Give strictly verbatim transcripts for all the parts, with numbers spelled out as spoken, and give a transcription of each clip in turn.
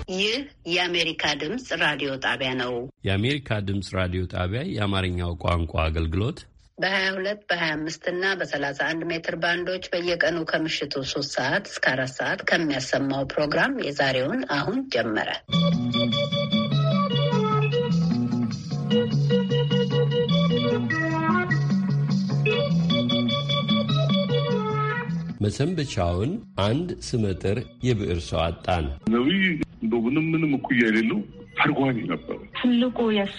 ይህ የአሜሪካ ድምጽ ራዲዮ ጣቢያ ነው። የአሜሪካ ድምጽ ራዲዮ ጣቢያ የአማርኛው ቋንቋ አገልግሎት በሀያ ሁለት በሀያ አምስት እና በሰላሳ አንድ ሜትር ባንዶች በየቀኑ ከምሽቱ ሶስት ሰዓት እስከ አራት ሰዓት ከሚያሰማው ፕሮግራም የዛሬውን አሁን ጀመረ። መሰንበቻውን አንድ ስመጥር የብዕር ሰው አጣን። ነብይ እንደው ምንም ምንም እኩያ የሌለው ተርጓሚ ነበር። ትልቁ የእሱ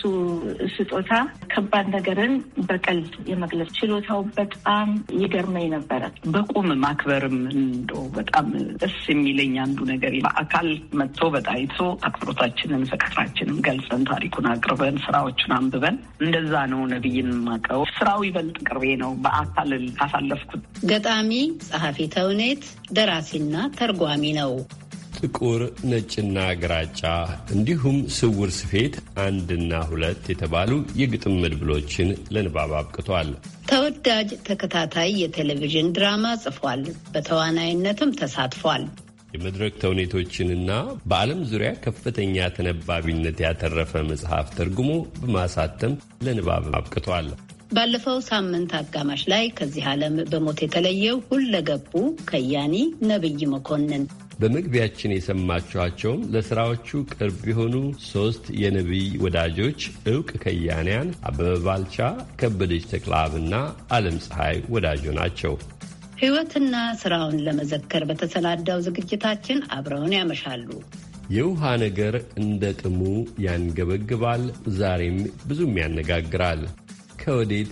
ስጦታ ከባድ ነገርን በቀልድ የመግለጽ ችሎታው በጣም ይገርመኝ ነበረ። በቁም ማክበርም እንደው በጣም ደስ የሚለኝ አንዱ ነገር በአካል መጥቶ በጣይቶ አክብሮታችንን ፍቅራችንን ገልጸን ታሪኩን አቅርበን ስራዎቹን አንብበን እንደዛ ነው ነብይን ማቀው። ስራው ይበልጥ ቅርቤ ነው በአካል ካሳለፍኩት። ገጣሚ፣ ጸሐፊ ተውኔት፣ ደራሲና ተርጓሚ ነው። ጥቁር፣ ነጭና ግራጫ እንዲሁም ስውር ስፌት አንድና ሁለት የተባሉ የግጥም መድብሎችን ለንባብ አብቅቷል። ተወዳጅ ተከታታይ የቴሌቪዥን ድራማ ጽፏል። በተዋናይነትም ተሳትፏል። የመድረክ ተውኔቶችንና በዓለም ዙሪያ ከፍተኛ ተነባቢነት ያተረፈ መጽሐፍ ተርጉሞ በማሳተም ለንባብ አብቅቷል። ባለፈው ሳምንት አጋማሽ ላይ ከዚህ ዓለም በሞት የተለየው ሁለገቡ ከያኒ ነብይ መኮንን በመግቢያችን የሰማችኋቸውም ለሥራዎቹ ቅርብ የሆኑ ሦስት የነቢይ ወዳጆች ዕውቅ ከያንያን አበበ ባልቻ፣ ከበደች ተክለአብና ዓለም ፀሐይ ወዳጆ ናቸው። ሕይወትና ሥራውን ለመዘከር በተሰናዳው ዝግጅታችን አብረውን ያመሻሉ። የውሃ ነገር እንደ ጥሙ ያንገበግባል፣ ዛሬም ብዙም ያነጋግራል፣ ከወዴት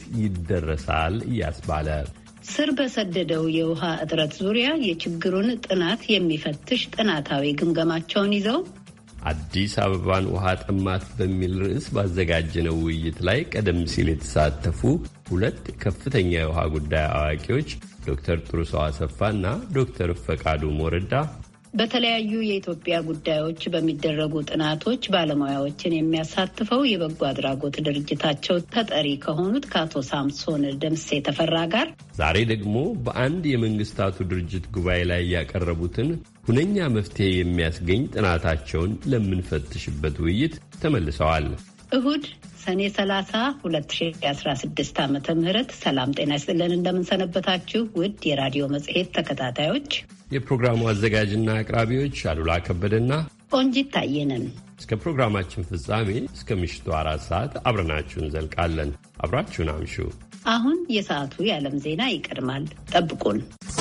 ይደረሳል እያስባለ ስር በሰደደው የውሃ እጥረት ዙሪያ የችግሩን ጥናት የሚፈትሽ ጥናታዊ ግምገማቸውን ይዘው አዲስ አበባን ውሃ ጠማት በሚል ርዕስ ባዘጋጀነው ውይይት ላይ ቀደም ሲል የተሳተፉ ሁለት ከፍተኛ የውሃ ጉዳይ አዋቂዎች ዶክተር ጥሩሰው አሰፋና ዶክተር ፈቃዱ ሞረዳ በተለያዩ የኢትዮጵያ ጉዳዮች በሚደረጉ ጥናቶች ባለሙያዎችን የሚያሳትፈው የበጎ አድራጎት ድርጅታቸው ተጠሪ ከሆኑት ከአቶ ሳምሶን ደምሴ ተፈራ ጋር ዛሬ ደግሞ በአንድ የመንግስታቱ ድርጅት ጉባኤ ላይ ያቀረቡትን ሁነኛ መፍትሄ የሚያስገኝ ጥናታቸውን ለምንፈትሽበት ውይይት ተመልሰዋል። እሁድ ሰኔ ሰላሳ ሁለት ሺህ አስራ ስድስት ዓመተ ምህረት ሰላም ጤና ይስጥልን። እንደምንሰነበታችሁ ውድ የራዲዮ መጽሔት ተከታታዮች፣ የፕሮግራሙ አዘጋጅና አቅራቢዎች አሉላ ከበደና ቆንጂት ታየነን። እስከ ፕሮግራማችን ፍጻሜ እስከ ምሽቱ አራት ሰዓት አብረናችሁ እንዘልቃለን። አብራችሁን አምሹ። አሁን የሰዓቱ የዓለም ዜና ይቀድማል። ጠብቁን።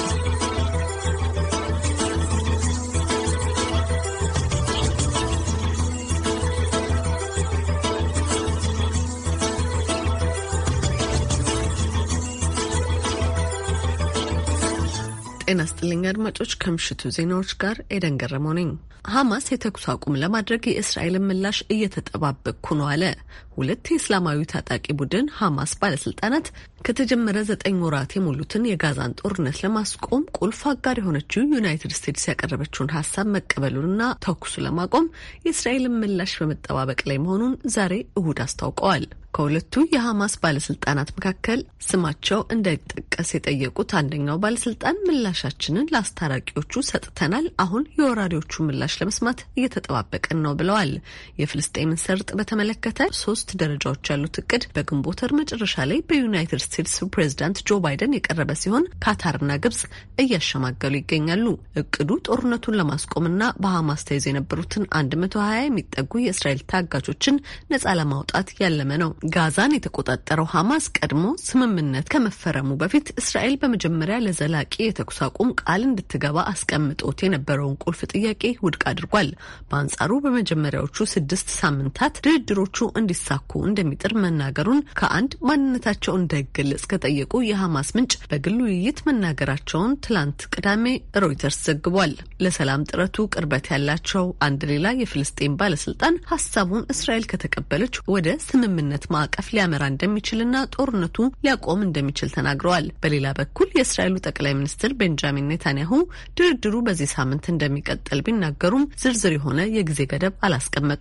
ጤና ይስጥልኝ አድማጮች፣ ከምሽቱ ዜናዎች ጋር ኤደን ገረመው ነኝ። ሐማስ የተኩስ አቁም ለማድረግ የእስራኤልን ምላሽ እየተጠባበቅኩ ነው አለ። ሁለት የእስላማዊ ታጣቂ ቡድን ሐማስ ባለስልጣናት ከተጀመረ ዘጠኝ ወራት የሞሉትን የጋዛን ጦርነት ለማስቆም ቁልፍ አጋር የሆነችው ዩናይትድ ስቴትስ ያቀረበችውን ሀሳብ መቀበሉንና ተኩሱ ለማቆም የእስራኤልን ምላሽ በመጠባበቅ ላይ መሆኑን ዛሬ እሁድ አስታውቀዋል። ከሁለቱ የሐማስ ባለስልጣናት መካከል ስማቸው እንዳይጠቀስ የጠየቁት አንደኛው ባለስልጣን ምላሻችንን ለአስታራቂዎቹ ሰጥተናል፣ አሁን የወራሪዎቹ ምላሽ ለመስማት እየተጠባበቅን ነው ብለዋል። የፍልስጤምን ሰርጥ በተመለከተ ሶስት ደረጃዎች ያሉት እቅድ በግንቦት ወር መጨረሻ ላይ በዩናይትድ ስቴትስ ፕሬዝዳንት ጆ ባይደን የቀረበ ሲሆን ካታርና ግብጽ እያሸማገሉ ይገኛሉ። እቅዱ ጦርነቱን ለማስቆምና በሐማስ ተይዘው የነበሩትን አንድ መቶ ሀያ የሚጠጉ የእስራኤል ታጋቾችን ነጻ ለማውጣት ያለመ ነው። ጋዛን የተቆጣጠረው ሐማስ ቀድሞ ስምምነት ከመፈረሙ በፊት እስራኤል በመጀመሪያ ለዘላቂ የተኩስ አቁም ቃል እንድትገባ አስቀምጦት የነበረውን ቁልፍ ጥያቄ ውድቅ አድርጓል። በአንጻሩ በመጀመሪያዎቹ ስድስት ሳምንታት ድርድሮቹ እንዲሳኩ እንደሚጥር መናገሩን ከአንድ ማንነታቸው እንዳይገለጽ ከጠየቁ የሐማስ ምንጭ በግል ውይይት መናገራቸውን ትላንት ቅዳሜ ሮይተርስ ዘግቧል። ለሰላም ጥረቱ ቅርበት ያላቸው አንድ ሌላ የፍልስጤም ባለስልጣን ሀሳቡን እስራኤል ከተቀበለች ወደ ስምምነት ማዕቀፍ ሊያመራ እንደሚችልና ጦርነቱ ሊያቆም እንደሚችል ተናግረዋል። በሌላ በኩል የእስራኤሉ ጠቅላይ ሚኒስትር ቤንጃሚን ኔታንያሁ ድርድሩ በዚህ ሳምንት እንደሚቀጥል ቢናገሩም ዝርዝር የሆነ የጊዜ ገደብ አላስቀመጡም።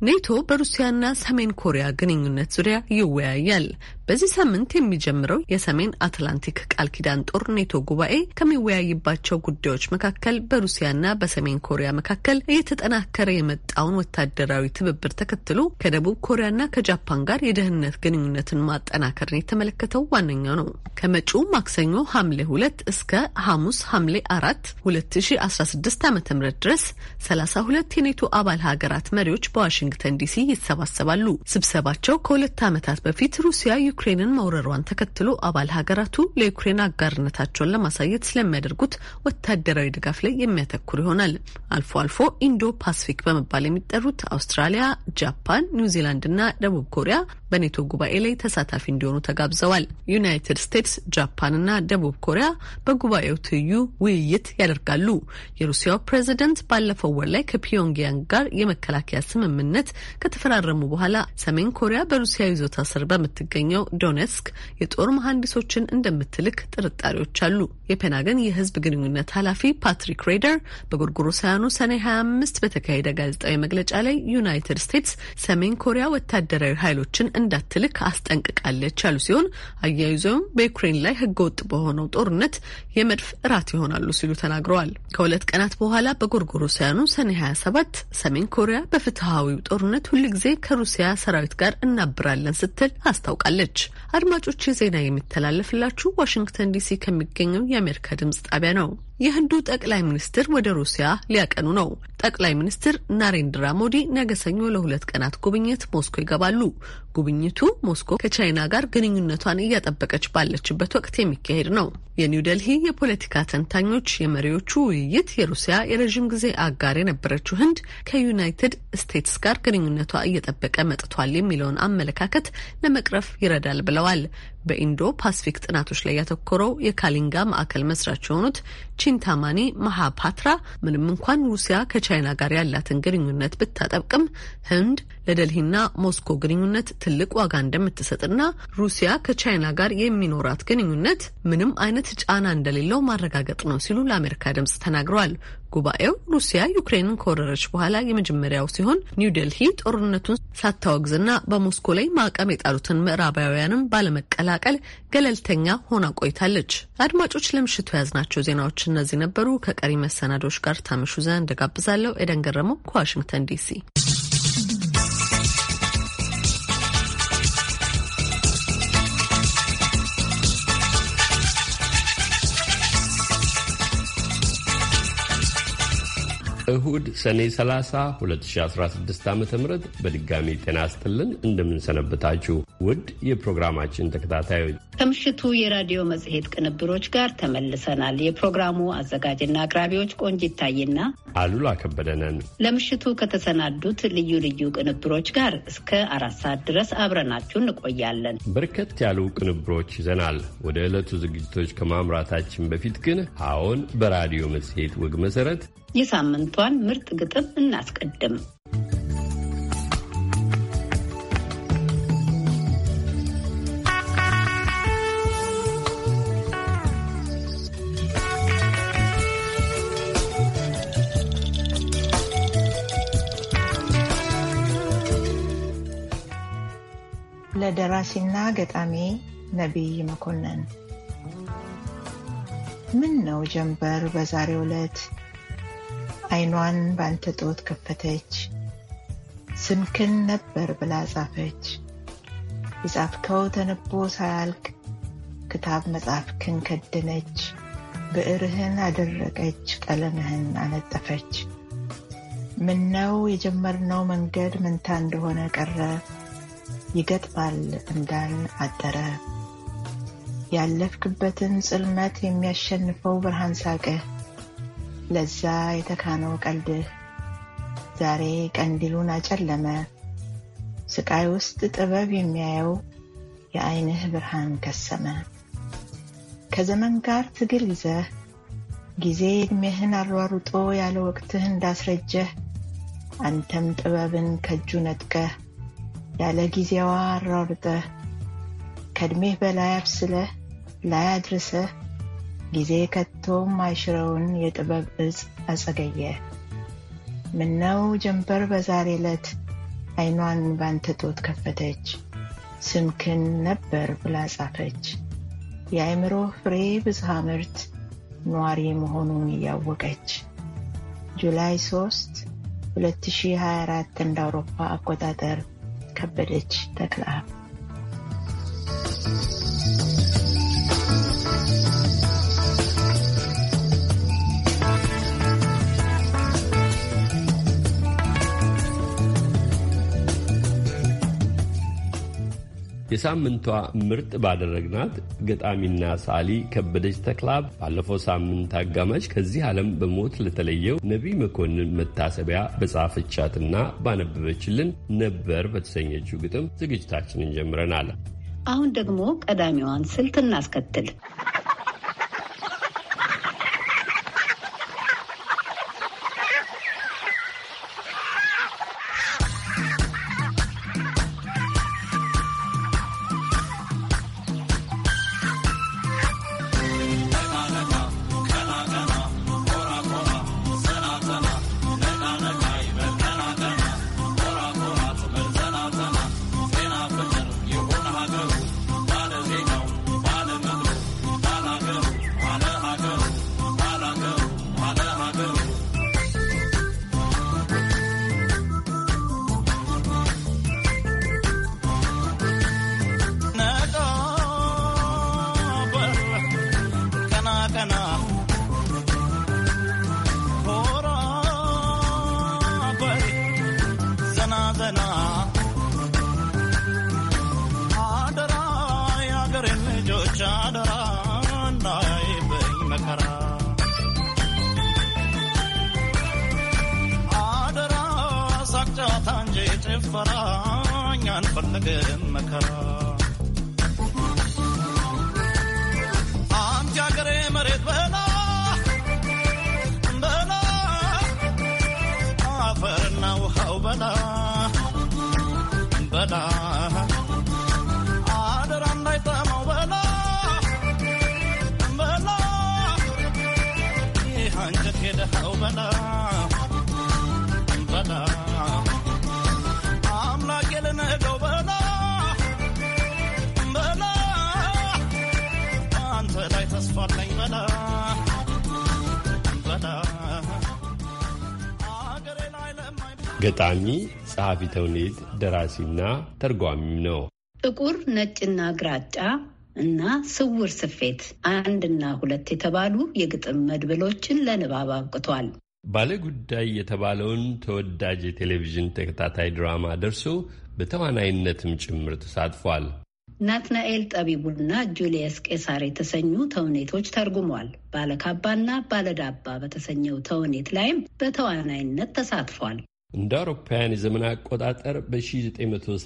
ኔቶ በሩሲያና ሰሜን ኮሪያ ግንኙነት ዙሪያ ይወያያል። በዚህ ሳምንት የሚጀምረው የሰሜን አትላንቲክ ቃል ኪዳን ጦር ኔቶ ጉባኤ ከሚወያይባቸው ጉዳዮች መካከል በሩሲያና በሰሜን ኮሪያ መካከል እየተጠናከረ የመጣውን ወታደራዊ ትብብር ተከትሎ ከደቡብ ኮሪያና ከጃፓን ጋር የደህንነት ግንኙነትን ማጠናከርን የተመለከተው ዋነኛው ነው። ከመጪው ማክሰኞ ሐምሌ ሁለት እስከ ሐሙስ ሐምሌ አራት ሁለት ሺ አስራ ስድስት ዓመተ ምህረት ድረስ ሰላሳ ሁለት የኔቶ አባል ሀገራት መሪዎች በዋሽንግተን ዲሲ ይሰባሰባሉ። ስብሰባቸው ከሁለት ዓመታት በፊት ሩሲያ ዩክሬንን መውረሯን ተከትሎ አባል ሀገራቱ ለዩክሬን አጋርነታቸውን ለማሳየት ስለሚያደርጉት ወታደራዊ ድጋፍ ላይ የሚያተኩር ይሆናል። አልፎ አልፎ ኢንዶ ፓሲፊክ በመባል የሚጠሩት አውስትራሊያ፣ ጃፓን፣ ኒውዚላንድ እና ደቡብ ኮሪያ በኔቶ ጉባኤ ላይ ተሳታፊ እንዲሆኑ ተጋብዘዋል። ዩናይትድ ስቴትስ፣ ጃፓን እና ደቡብ ኮሪያ በጉባኤው ትይዩ ውይይት ያደርጋሉ። የሩሲያው ፕሬዝዳንት ባለፈው ወር ላይ ከፒዮንግያንግ ጋር የመከላከያ ስምምነት ከተፈራረሙ በኋላ ሰሜን ኮሪያ በሩሲያ ይዞታ ስር በምትገኘው ዶኔትስክ የጦር መሐንዲሶችን እንደምትልክ ጥርጣሬዎች አሉ። የፔንታገን የህዝብ ግንኙነት ኃላፊ ፓትሪክ ሬደር በጎርጎሮሳውያኑ ሰኔ ሀያ አምስት በተካሄደ ጋዜጣዊ መግለጫ ላይ ዩናይትድ ስቴትስ ሰሜን ኮሪያ ወታደራዊ ኃይሎችን እንዳትልክ አስጠንቅቃለች ያሉ ሲሆን አያይዘውም በዩክሬን ላይ ህገወጥ በሆነው ጦርነት የመድፍ እራት ይሆናሉ ሲሉ ተናግረዋል። ከሁለት ቀናት በኋላ በጎርጎሮሳውያኑ ሰኔ ሀያ ሰባት ሰሜን ኮሪያ በፍትሃዊው ጦርነት ሁልጊዜ ከሩሲያ ሰራዊት ጋር እናብራለን ስትል አስታውቃለች። አድማጮች ዜና የሚተላለፍላችሁ ዋሽንግተን ዲሲ ከሚገኘው የአሜሪካ ድምጽ ጣቢያ ነው። የህንዱ ጠቅላይ ሚኒስትር ወደ ሩሲያ ሊያቀኑ ነው። ጠቅላይ ሚኒስትር ናሬንድራ ሞዲ ነገ ሰኞ ለሁለት ቀናት ጉብኝት ሞስኮ ይገባሉ። ጉብኝቱ ሞስኮ ከቻይና ጋር ግንኙነቷን እያጠበቀች ባለችበት ወቅት የሚካሄድ ነው። የኒው ዴልሂ የፖለቲካ ተንታኞች የመሪዎቹ ውይይት የሩሲያ የረዥም ጊዜ አጋር የነበረችው ህንድ ከዩናይትድ ስቴትስ ጋር ግንኙነቷ እየጠበቀ መጥቷል የሚለውን አመለካከት ለመቅረፍ ይረዳል ብለዋል። በኢንዶ ፓሲፊክ ጥናቶች ላይ ያተኮረው የካሊንጋ ማዕከል መስራች የሆኑት ቺንታማኒ ማሃፓትራ ምንም እንኳን ሩሲያ ከቻይና ጋር ያላትን ግንኙነት ብታጠብቅም ህንድ ለደልሂና ሞስኮ ግንኙነት ትልቅ ዋጋ እንደምትሰጥና ሩሲያ ከቻይና ጋር የሚኖራት ግንኙነት ምንም አይነት ጫና እንደሌለው ማረጋገጥ ነው ሲሉ ለአሜሪካ ድምጽ ተናግረዋል። ጉባኤው ሩሲያ ዩክሬንን ከወረረች በኋላ የመጀመሪያው ሲሆን ኒው ዴልሂ ጦርነቱን ሳታወግዝና በሞስኮ ላይ ማዕቀብ የጣሉትን ምዕራባውያንም ባለመቀላቀል ገለልተኛ ሆና ቆይታለች። አድማጮች ለምሽቱ ያዝናቸው ዜናዎች እነዚህ ነበሩ። ከቀሪ መሰናዶች ጋር ታመሹ ዘንድ ጋብዛለሁ። ኤደን ገረመው ከዋሽንግተን ዲሲ። እሁድ ሰኔ ሰላሳ ሁለት ሺ አስራ ስድስት ዓመተ ምህረት በድጋሚ ጤና ይስጥልን። እንደምንሰነበታችሁ ውድ የፕሮግራማችን ተከታታዮች፣ ከምሽቱ የራዲዮ መጽሔት ቅንብሮች ጋር ተመልሰናል። የፕሮግራሙ አዘጋጅና አቅራቢዎች ቆንጂት ታይና አሉላ ከበደነን። ለምሽቱ ከተሰናዱት ልዩ ልዩ ቅንብሮች ጋር እስከ አራት ሰዓት ድረስ አብረናችሁ እንቆያለን። በርከት ያሉ ቅንብሮች ይዘናል። ወደ ዕለቱ ዝግጅቶች ከማምራታችን በፊት ግን አዎን፣ በራዲዮ መጽሔት ወግ መሰረት የሳምንቷን ምርጥ ግጥም እናስቀድም። ለደራሲና ገጣሚ ነቢይ መኮንን። ምን ነው ጀንበር በዛሬው ዕለት አይኗን ባንተ ጦት ከፈተች፣ ስምክን ነበር ብላ ጻፈች። የጻፍከው ተነቦ ሳያልቅ ክታብ መጻፍክን ከደነች፣ ብዕርህን አደረቀች፣ ቀለምህን አነጠፈች። ምን ነው የጀመርነው መንገድ መንታ እንደሆነ ቀረ፣ ይገጥማል እንዳን አጠረ። ያለፍክበትን ጽልመት የሚያሸንፈው ብርሃን ሳቀህ፣ ለዛ የተካነው ቀልድህ ዛሬ ቀንዲሉን አጨለመ። ስቃይ ውስጥ ጥበብ የሚያየው የዓይንህ ብርሃን ከሰመ። ከዘመን ጋር ትግል ይዘህ ጊዜ ዕድሜህን አሯሩጦ ያለ ወቅትህ እንዳስረጀህ፣ አንተም ጥበብን ከእጁ ነጥቀህ ያለ ጊዜዋ አሯሩጠህ ከዕድሜህ በላይ አብስለህ ላይ አድርሰህ ጊዜ ከቶም አይሽረውን የጥበብ እጽ አጸገየ። ምነው ጀንበር በዛሬ ዕለት ዓይኗን ባንተ ጦት ከፈተች፣ ስምክን ነበር ብላ ጻፈች። የአእምሮ ፍሬ ብዝሃ ምርት ኗሪ መሆኑን እያወቀች ጁላይ ሶስት ሁለት ሺህ ሃያ አራት እንደ አውሮፓ አቆጣጠር ከበደች ተክለአብ። የሳምንቷ ምርጥ ባደረግናት ገጣሚና ሳሊ ከበደች ተክለአብ ባለፈው ሳምንት አጋማሽ ከዚህ ዓለም በሞት ለተለየው ነቢይ መኮንን መታሰቢያ በጻፈቻትና ባነበበችልን ነበር በተሰኘችው ግጥም ዝግጅታችንን ጀምረናል። አሁን ደግሞ ቀዳሚዋን ስልት እናስከትል። ገጣሚ፣ ጸሐፊ ተውኔት፣ ደራሲና ተርጓሚም ነው። ጥቁር፣ ነጭና ግራጫ እና ስውር ስፌት አንድና ሁለት የተባሉ የግጥም መድብሎችን ለንባብ አብቅቷል። ባለጉዳይ የተባለውን ተወዳጅ የቴሌቪዥን ተከታታይ ድራማ ደርሶ በተዋናይነትም ጭምር ተሳትፏል። ናትናኤል ጠቢቡና ጁልየስ ቄሳር የተሰኙ ተውኔቶች ተርጉሟል። ባለካባና ባለዳባ በተሰኘው ተውኔት ላይም በተዋናይነት ተሳትፏል። እንደ አውሮፓውያን የዘመን አቆጣጠር በ1936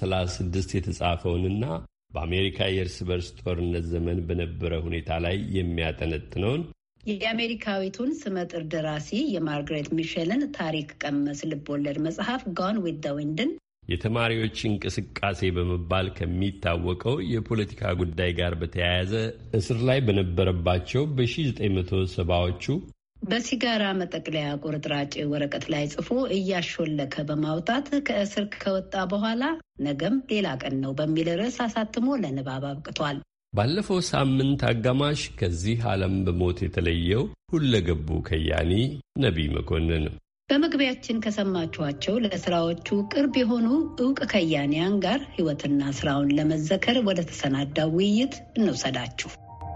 የተጻፈውንና በአሜሪካ የእርስ በርስ ጦርነት ዘመን በነበረ ሁኔታ ላይ የሚያጠነጥነውን የአሜሪካዊቱን ስመጥር ደራሲ የማርግሬት ሚሼልን ታሪክ ቀመስ ልቦለድ መጽሐፍ ጎን ዊዝ ዘ ዊንድን የተማሪዎች እንቅስቃሴ በመባል ከሚታወቀው የፖለቲካ ጉዳይ ጋር በተያያዘ እስር ላይ በነበረባቸው በ1970ዎቹ በሲጋራ መጠቅለያ ቁርጥራጭ ወረቀት ላይ ጽፎ እያሾለከ በማውጣት ከእስር ከወጣ በኋላ ነገም ሌላ ቀን ነው በሚል ርዕስ አሳትሞ ለንባብ አብቅቷል። ባለፈው ሳምንት አጋማሽ ከዚህ ዓለም በሞት የተለየው ሁለገቡ ከያኒ ነቢይ መኮንን በመግቢያችን ከሰማችኋቸው ለስራዎቹ ቅርብ የሆኑ ዕውቅ ከያኒያን ጋር ሕይወትና ስራውን ለመዘከር ወደ ተሰናዳው ውይይት እንውሰዳችሁ።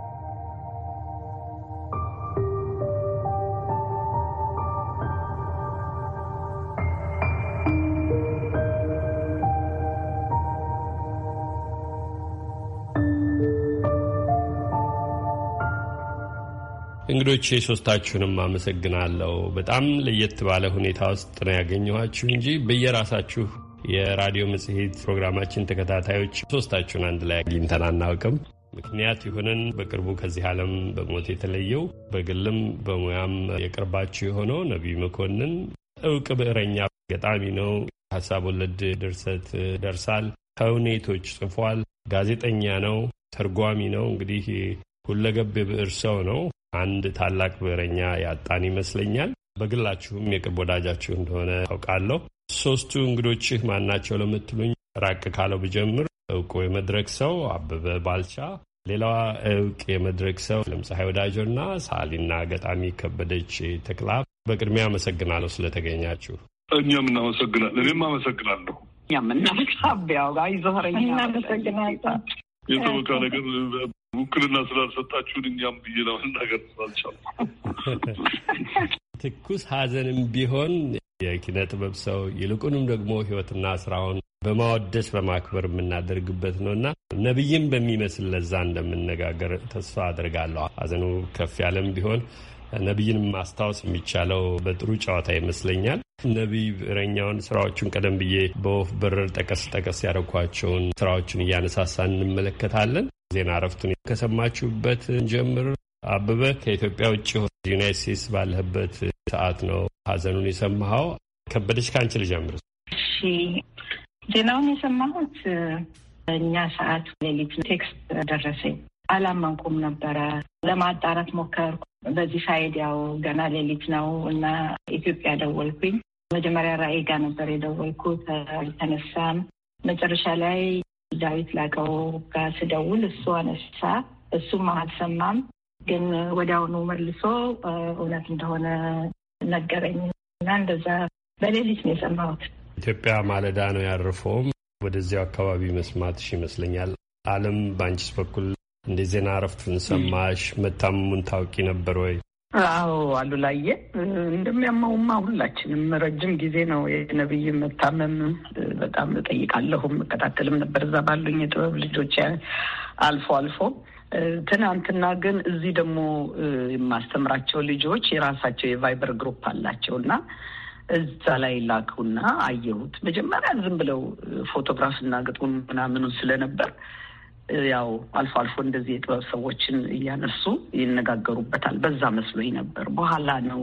እንግዶቼ ሶስታችሁንም አመሰግናለሁ። በጣም ለየት ባለ ሁኔታ ውስጥ ነው ያገኘኋችሁ እንጂ በየራሳችሁ የራዲዮ መጽሔት ፕሮግራማችን ተከታታዮች ሶስታችሁን አንድ ላይ አግኝተን አናውቅም። ምክንያት ይሁንን በቅርቡ ከዚህ ዓለም በሞት የተለየው በግልም በሙያም የቅርባችሁ የሆነው ነቢይ መኮንን ዕውቅ ብዕረኛ ገጣሚ ነው። ሀሳብ ወለድ ድርሰት ደርሳል፣ ተውኔቶች ጽፏል፣ ጋዜጠኛ ነው፣ ተርጓሚ ነው። እንግዲህ ሁለገብ የብዕር ሰው ነው። አንድ ታላቅ ብዕረኛ ያጣን ይመስለኛል። በግላችሁም የቅርብ ወዳጃችሁ እንደሆነ ታውቃለሁ። ሶስቱ እንግዶችህ ማናቸው ለምትሉኝ ራቅ ካለው ብጀምር እውቁ የመድረክ ሰው አበበ ባልቻ፣ ሌላዋ እውቅ የመድረክ ሰው ለምፀሐይ ወዳጆና ሰዓሊና ገጣሚ ከበደች ተክላ። በቅድሚያ አመሰግናለሁ ስለተገኛችሁ። እኛም እናመሰግናለን። እኔም አመሰግናለሁ። እኛም እናመሰግናለሁ። ጋር ይዞረኛ እናመሰግናለን። የተወካ ነገር ውክልና ስላልሰጣችሁን እኛም ብዬ ለመናገር ስላልቻልኩ ትኩስ ሀዘንም ቢሆን የኪነ ጥበብ ሰው ይልቁንም ደግሞ ሕይወትና ስራውን በማወደስ በማክበር የምናደርግበት ነውና ነብይም በሚመስል ለዛ እንደምንነጋገር ተስፋ አድርጋለሁ። ሀዘኑ ከፍ ያለም ቢሆን ነብይንም ማስታወስ የሚቻለው በጥሩ ጨዋታ ይመስለኛል። ነብይ እረኛውን ስራዎቹን ቀደም ብዬ በወፍ በረር ጠቀስ ጠቀስ ያደረኳቸውን ስራዎችን እያነሳሳን እንመለከታለን። ዜና እረፍቱን ከሰማችሁበት እንጀምር። አበበ ከኢትዮጵያ ውጭ ዩናይት ስቴትስ ባለህበት ሰዓት ነው ሀዘኑን የሰማኸው። ከበደች ከአንቺ ልጀምር። እሺ፣ ዜናውን የሰማሁት እኛ ሰዓት ሌሊት ቴክስት ደረሰኝ። አላመንኩም ነበረ። ለማጣራት ሞከርኩ። በዚህ ሳይድ ያው ገና ሌሊት ነው እና ኢትዮጵያ ደወልኩኝ። መጀመሪያ ራእይ ጋር ነበር የደወልኩት፣ አልተነሳም። መጨረሻ ላይ ዳዊት ላቀው ጋር ስደውል እሱ አነሳ። እሱም አልሰማም፣ ግን ወዲያውኑ መልሶ እውነት እንደሆነ ነገረኝ እና እንደዛ በሌሊት ነው የሰማሁት። ኢትዮጵያ ማለዳ ነው ያረፈውም። ወደዚያው አካባቢ መስማትሽ ይመስለኛል። አለም በአንቺስ በኩል እንደ ዜና እረፍቱን ሰማሽ? መታመሙን ታውቂ ነበር ወይ? አዎ አሉላዬ፣ እንደሚያማውማ ሁላችንም ረጅም ጊዜ ነው የነብይ መታመም በጣም እጠይቃለሁ፣ እከታተልም ነበር እዛ ባሉኝ የጥበብ ልጆች አልፎ አልፎ። ትናንትና ግን እዚህ ደግሞ የማስተምራቸው ልጆች የራሳቸው የቫይበር ግሩፕ አላቸው እና እዛ ላይ ላኩና አየሁት። መጀመሪያ ዝም ብለው ፎቶግራፍና ግጥሙን ምናምኑን ስለነበር ያው አልፎ አልፎ እንደዚህ የጥበብ ሰዎችን እያነሱ ይነጋገሩበታል። በዛ መስሎኝ ነበር። በኋላ ነው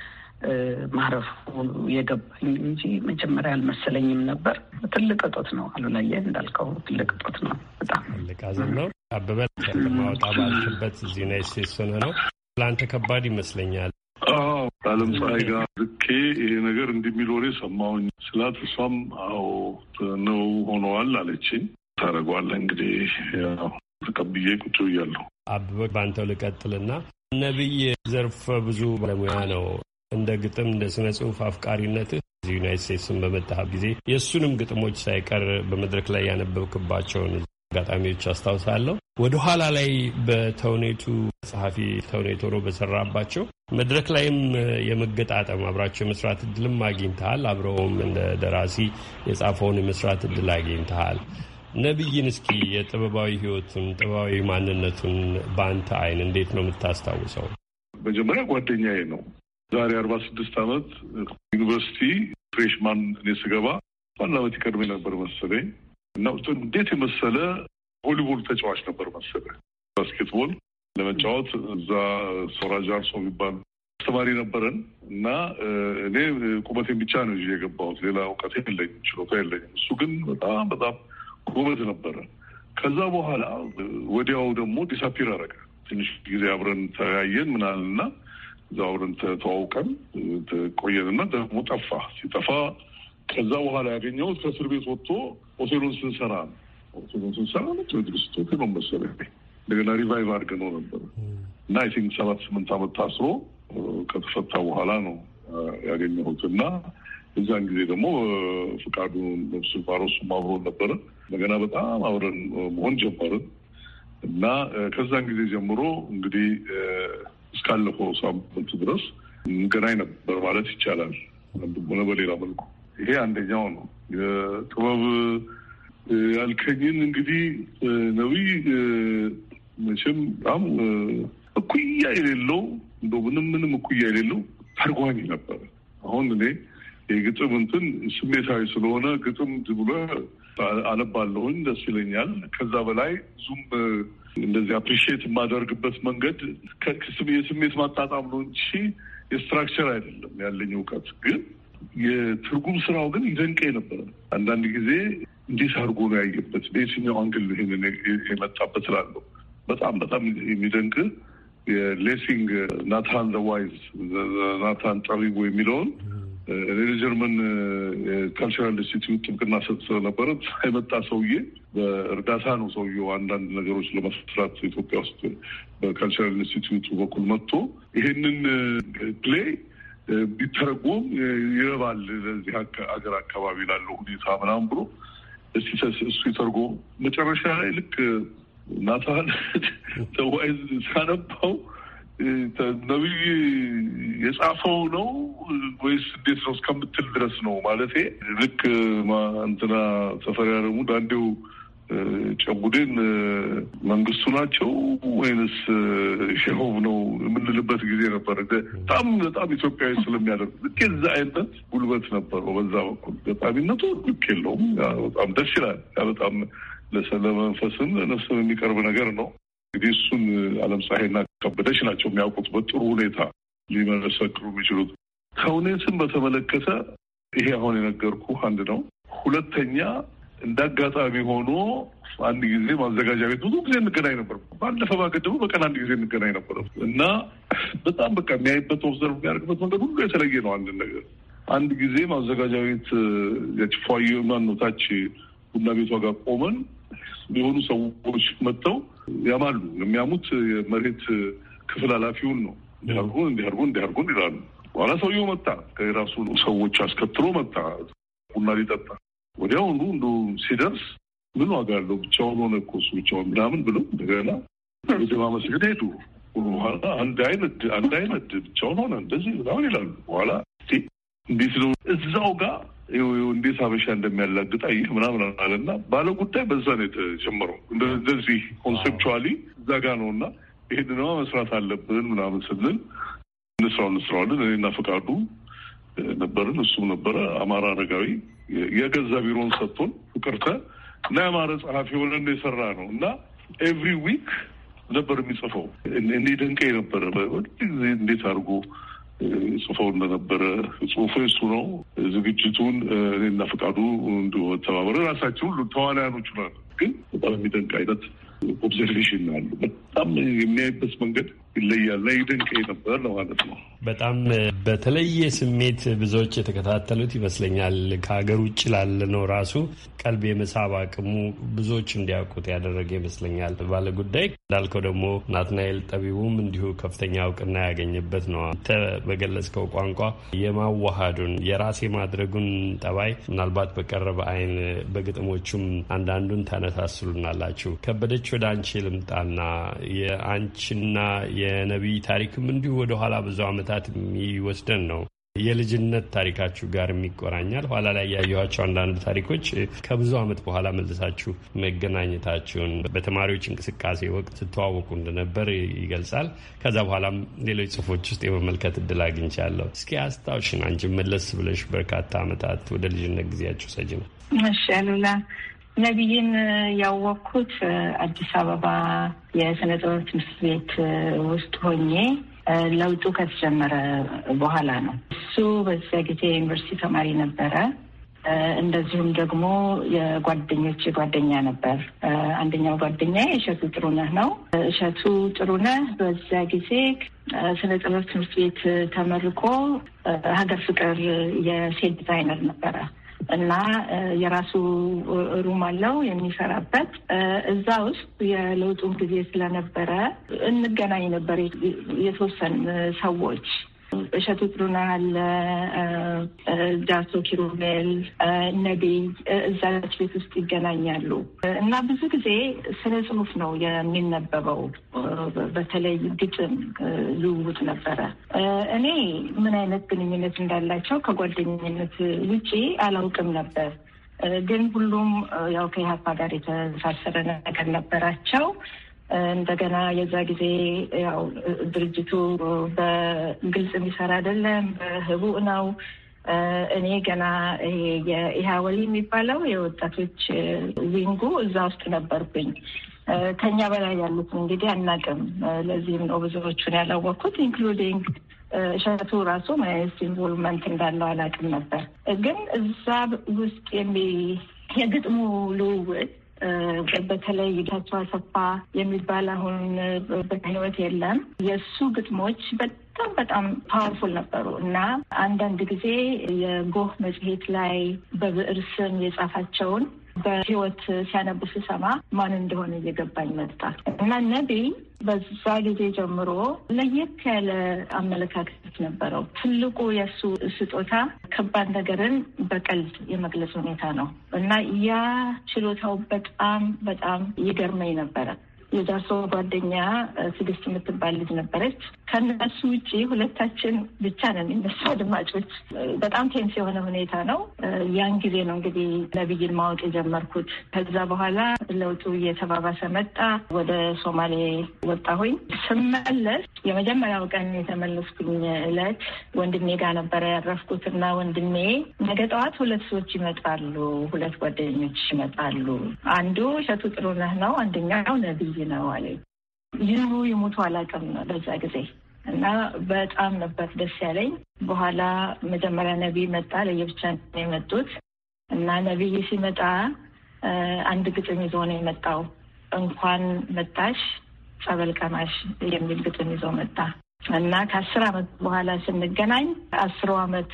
ማረፉ የገባኝ እንጂ መጀመሪያ አልመሰለኝም ነበር። ትልቅ እጦት ነው አሉላዬ፣ እንዳልከው ትልቅ እጦት ነው። በጣም ትልቅ ሐዘን ነው። አበበ ከማውጣ ባልክበት እዚህ ዩናይት ስቴትስ ነው። ለአንተ ከባድ ይመስለኛል። አዎ አለም ፀሐይ ጋር ልኬ ይሄ ነገር እንደሚል ወሬ ሰማሁኝ ስላት እሷም አዎ ነው ሆነዋል አለችኝ። ታረጋለህ እንግዲህ ያው ተቀብዬ ቁጭ ብያለሁ። አበበ ባንተው ልቀጥልና ነብይ ዘርፈ ብዙ ባለሙያ ነው። እንደ ግጥም እንደ ስነ ጽሁፍ አፍቃሪነትህ እዚህ ዩናይት ስቴትስን በመጣህ ጊዜ የእሱንም ግጥሞች ሳይቀር በመድረክ ላይ ያነበብክባቸውን አጋጣሚዎች አስታውሳለሁ። ወደ ኋላ ላይ በተውኔቱ ጸሐፊ ተውኔት ሆኖ በሰራባቸው መድረክ ላይም የመገጣጠም አብራቸው የመስራት እድልም አግኝተሃል። አብረውም እንደ ደራሲ የጻፈውን የመስራት እድል አግኝተሃል። ነብይን እስኪ የጥበባዊ ህይወቱን ጥበባዊ ማንነቱን በአንተ አይን እንዴት ነው የምታስታውሰው? መጀመሪያ ጓደኛዬ ነው። ዛሬ አርባ ስድስት ዓመት ዩኒቨርሲቲ ፍሬሽማን እኔ ስገባ አንድ ዓመት ይቀድመኝ ነበር መሰለኝ እና እንዴት የመሰለ ቮሊቦል ተጫዋች ነበር መሰለኝ። ባስኬትቦል ለመጫወት እዛ ሶራጃር ሰው የሚባል አስተማሪ ነበረን እና እኔ ቁመቴን ብቻ ነው ይዤ የገባሁት። ሌላ እውቀት የለኝም፣ ችሎታ የለኝም። እሱ ግን በጣም በጣም ጎበዝ ነበረ። ከዛ በኋላ ወዲያው ደግሞ ዲሳፒር አደረገ። ትንሽ ጊዜ አብረን ተያየን ምናልና እዛ አብረን ተዋውቀን ቆየንና ደግሞ ጠፋ። ሲጠፋ ከዛ በኋላ ያገኘሁት ከእስር ቤት ወጥቶ ሆቴሉን ስንሰራ ነው። ሆቴሉን ስንሰራ ነው ትድርስት ሆቴል ነው መሰለኝ። እንደገና ሪቫይቭ አድርገነው ነበር እና አይ ቲንክ ሰባት ስምንት ዓመት ታስሮ ከተፈታ በኋላ ነው ያገኘሁት እና እዛን ጊዜ ደግሞ ፍቃዱ ነፍሱ ባሮሱም አብሮን ነበረ። እንደገና በጣም አብረን መሆን ጀመርን እና ከዛን ጊዜ ጀምሮ እንግዲህ እስካለፈው ሳምንት ድረስ እንገናኝ ነበር ማለት ይቻላል። ሆነ በሌላ መልኩ ይሄ አንደኛው ነው። የጥበብ ያልከኝን እንግዲህ ነብይ መቼም በጣም እኩያ የሌለው እንደው ምንም ምንም እኩያ የሌለው ተርጓሚ ነበረ። አሁን እኔ የግጥም እንትን ስሜታዊ ስለሆነ ግጥም ብሎ አነባለሁኝ፣ ደስ ይለኛል። ከዛ በላይ ብዙም እንደዚህ አፕሪሺየት የማደርግበት መንገድ የስሜት ማጣጣም ነው እንጂ የስትራክቸር አይደለም ያለኝ እውቀት። ግን የትርጉም ስራው ግን ይደንቀኝ ነበረ። አንዳንድ ጊዜ እንዴት አድርጎ ነው ያየበት፣ በየትኛው አንግል ይሄንን የመጣበት እላለሁ። በጣም በጣም የሚደንቅ የሌሲንግ ናታን ዘ ዋይዝ ናታን ጠቢቡ የሚለውን የጀርመን ካልቸራል ኢንስቲትዩት ጥብቅና ሰጥ ነበረ። ሳይመጣ ሰውዬ በእርዳታ ነው ሰውዬው አንዳንድ ነገሮች ለመስራት ኢትዮጵያ ውስጥ በካልቸራል ኢንስቲትዩቱ በኩል መጥቶ ይሄንን ፕሌይ ቢተረጎም ይረባል ለዚህ ሀገር አካባቢ ላለው ሁኔታ ምናምን ብሎ እስቲ እሱ ይተርጎም። መጨረሻ ላይ ልክ ናታን ተዋይዝ ሳነባው ነብይ የጻፈው ነው ወይስ እንዴት ነው እስከምትል ድረስ ነው ማለቴ። ልክ እንትና ሰፈር ያረሙ ዳንዴው ጨቡዴን መንግስቱ ናቸው ወይንስ ሼሆቭ ነው የምንልበት ጊዜ ነበር። በጣም በጣም ኢትዮጵያዊ ስለሚያደርግ ልክ የዛ አይነት ጉልበት ነበረው በዛ በኩል። ገጣሚነቱ ልክ የለውም። በጣም ደስ ይላል። በጣም ለመንፈስም ለነፍስም የሚቀርብ ነገር ነው። እንግዲህ እሱን አለም ፀሐይና ከበደች ናቸው የሚያውቁት በጥሩ ሁኔታ ሊመሰክሩ የሚችሉት። ተውኔትን በተመለከተ ይሄ አሁን የነገርኩ አንድ ነው። ሁለተኛ እንዳጋጣሚ ሆኖ አንድ ጊዜ ማዘጋጃ ቤት ብዙ ጊዜ እንገናኝ ነበር። ባለፈ ባገደቡ በቀን አንድ ጊዜ እንገናኝ ነበር እና በጣም በቃ የሚያይበት ኦብዘርቭ የሚያደርግበት መንገድ ሁሉ የተለየ ነው። አንድ ነገር አንድ ጊዜ ማዘጋጃ ቤት የችፏዩ ማን ታች ቡና ቤቷ ጋር ቆመን የሆኑ ሰዎች መጥተው ያማሉ። የሚያሙት የመሬት ክፍል ኃላፊውን ነው። እንዲያርጉ እንዲያርጉ እንዲያርጉ ይላሉ። በኋላ ሰውየው መጣ። ከራሱ ሰዎች አስከትሎ መጣ ቡና ሊጠጣ። ወዲያውኑ እንዶ ሲደርስ ምን ዋጋ አለው ብቻውን ሆነ እኮ እሱ ብቻውን ምናምን ብለው እንደገና በጀማ መስጊድ ሄዱ። በኋላ አንድ አይነት አንድ አይነት ብቻውን ሆነ እንደዚህ ምናምን ይላሉ። በኋላ እንዴት ነው እዛው ጋር እንዴት አበሻ እንደሚያላግጥ ይህ ምናምን አለና ባለ ጉዳይ በዛ ነው የተጀመረው። እንደዚህ ኮንሴፕቹዋሊ እዛ ጋር ነውና ይሄንንማ መስራት አለብን ምናምን ስንል እንስራው እንስራዋለን። እኔና ፈቃዱ ነበርን፣ እሱም ነበረ። አማራ አረጋዊ የገዛ ቢሮን ሰጥቶን ፍቅርተ እና የአማራ ጸሐፊ ሆነን የሰራ ነው እና ኤቭሪ ዊክ ነበር የሚጽፈው። እንዴ ደንቀኝ ነበረ እንዴት አድርጎ ጽፈው እንደነበረ። ጽሁፉ እሱ ነው። ዝግጅቱን እኔና ፈቃዱ እንዲሁ ተባበረ። ራሳችን ሁሉ ተዋናያኖቹ ናቸው። ግን በጣም የሚደንቅ አይነት ኦብዘርቬሽን አሉ። በጣም የሚያይበት መንገድ ይለያል። ላይ ይደንቀኝ ነበር ለማለት ነው። በጣም በተለየ ስሜት ብዙዎች የተከታተሉት ይመስለኛል። ከሀገር ውጭ ላለ ነው ራሱ ቀልብ የመሳብ አቅሙ ብዙዎች እንዲያውቁት ያደረገ ይመስለኛል። ባለ ጉዳይ እንዳልከው ደግሞ ናትናኤል ጠቢቡም እንዲሁ ከፍተኛ እውቅና ያገኘበት ነው። አንተ በገለጽከው ቋንቋ የማዋሃዱን የራሴ ማድረጉን ጠባይ ምናልባት በቀረበ አይን በግጥሞቹም አንዳንዱን ታነሳስሉናላችሁ። ከበደች ወደ አንቺ ልምጣና የአንቺና የነቢይ ታሪክም እንዲሁ ወደ ኋላ ብዙ ዓመታት የሚወስደን ነው። የልጅነት ታሪካችሁ ጋር የሚቆራኛል። ኋላ ላይ ያየኋቸው አንዳንድ ታሪኮች ከብዙ ዓመት በኋላ መልሳችሁ መገናኘታችሁን በተማሪዎች እንቅስቃሴ ወቅት ስትተዋወቁ እንደነበር ይገልጻል። ከዛ በኋላም ሌሎች ጽሁፎች ውስጥ የመመልከት እድል አግኝቻለሁ። እስኪ አስታውሽን፣ አንቺ መለስ ብለሽ በርካታ ዓመታት ወደ ልጅነት ጊዜያችሁ ሰጅ ነው። እሺ አሉላ፣ ነቢይን ያወቅኩት አዲስ አበባ የስነ ጥበብ ትምህርት ቤት ውስጥ ሆኜ ለውጡ ከተጀመረ በኋላ ነው። እሱ በዚያ ጊዜ ዩኒቨርሲቲ ተማሪ ነበረ። እንደዚሁም ደግሞ የጓደኞች ጓደኛ ነበር። አንደኛው ጓደኛ እሸቱ ጥሩነህ ነው። እሸቱ ጥሩነህ በዚያ ጊዜ ስነ ጥበብ ትምህርት ቤት ተመርቆ ሀገር ፍቅር የሴት ዲዛይነር ነበረ እና የራሱ ሩም አለው የሚሰራበት። እዛ ውስጥ የለውጡን ጊዜ ስለነበረ እንገናኝ ነበር የተወሰን ሰዎች። እሸቱ ጥሩነህ አለ፣ ጃርሶ ኪሩቤል፣ ነቢይ እዛ ቤት ውስጥ ይገናኛሉ እና ብዙ ጊዜ ስነ ጽሁፍ ነው የሚነበበው። በተለይ ግጥም ልውውጥ ነበረ። እኔ ምን አይነት ግንኙነት እንዳላቸው ከጓደኝነት ውጪ አላውቅም ነበር። ግን ሁሉም ያው ከኢህአፓ ጋር የተሳሰረ ነገር ነበራቸው። እንደገና የዛ ጊዜ ያው ድርጅቱ በግልጽ የሚሰራ አይደለም፣ በህቡዕ ነው። እኔ ገና ይሄ የኢሃወሊ የሚባለው የወጣቶች ዊንጉ እዛ ውስጥ ነበርኩኝ። ከኛ በላይ ያሉት እንግዲህ አናውቅም። ለዚህም ነው ብዙዎቹን ያላወቅኩት ኢንክሉዲንግ እሸቱ ራሱ ማይስ ኢንቮልቭመንት እንዳለው አላውቅም ነበር። ግን እዛ ውስጥ የሚ የግጥሙ ልውውጥ በተለይ ጌታቸው አሰፋ የሚባል አሁን በህይወት የለም። የእሱ ግጥሞች በጣም በጣም ፓወርፉል ነበሩ እና አንዳንድ ጊዜ የጎህ መጽሔት ላይ በብዕር ስም የጻፋቸውን በህይወት ሲያነብ ስሰማ ማን እንደሆነ እየገባኝ መጣ እና ነቢይ በዛ ጊዜ ጀምሮ ለየት ያለ አመለካከት ነበረው። ትልቁ የእሱ ስጦታ ከባድ ነገርን በቀልድ የመግለጽ ሁኔታ ነው እና ያ ችሎታው በጣም በጣም ይገርመኝ ነበረ። የጃርሶ ጓደኛ ትዕግስት የምትባል ልጅ ነበረች። ከነሱ ውጭ ሁለታችን ብቻ ነን እነሱ አድማጮች። በጣም ቴንስ የሆነ ሁኔታ ነው። ያን ጊዜ ነው እንግዲህ ነቢይን ማወቅ የጀመርኩት። ከዛ በኋላ ለውጡ እየተባባሰ መጣ። ወደ ሶማሌ ወጣሁኝ። ስመለስ የመጀመሪያው ቀን የተመለስኩኝ እለት ወንድሜ ጋር ነበረ ያረፍኩት እና ወንድሜ ነገ ጠዋት ሁለት ሰዎች ይመጣሉ፣ ሁለት ጓደኞች ይመጣሉ። አንዱ እሸቱ ጥሩነህ ነው፣ አንደኛው ነቢይ ነው አለ። ይህኑ ይሞቱ አላውቅም በዛ ጊዜ እና በጣም ነበር ደስ ያለኝ። በኋላ መጀመሪያ ነቢይ መጣ፣ ለየብቻ ነው የመጡት እና ነቢይ ሲመጣ አንድ ግጥም ይዞ ነው የመጣው። እንኳን መጣሽ ጸበል ቀማሽ የሚል ግጥም ይዞ መጣ እና ከአስር አመት በኋላ ስንገናኝ አስሩ አመት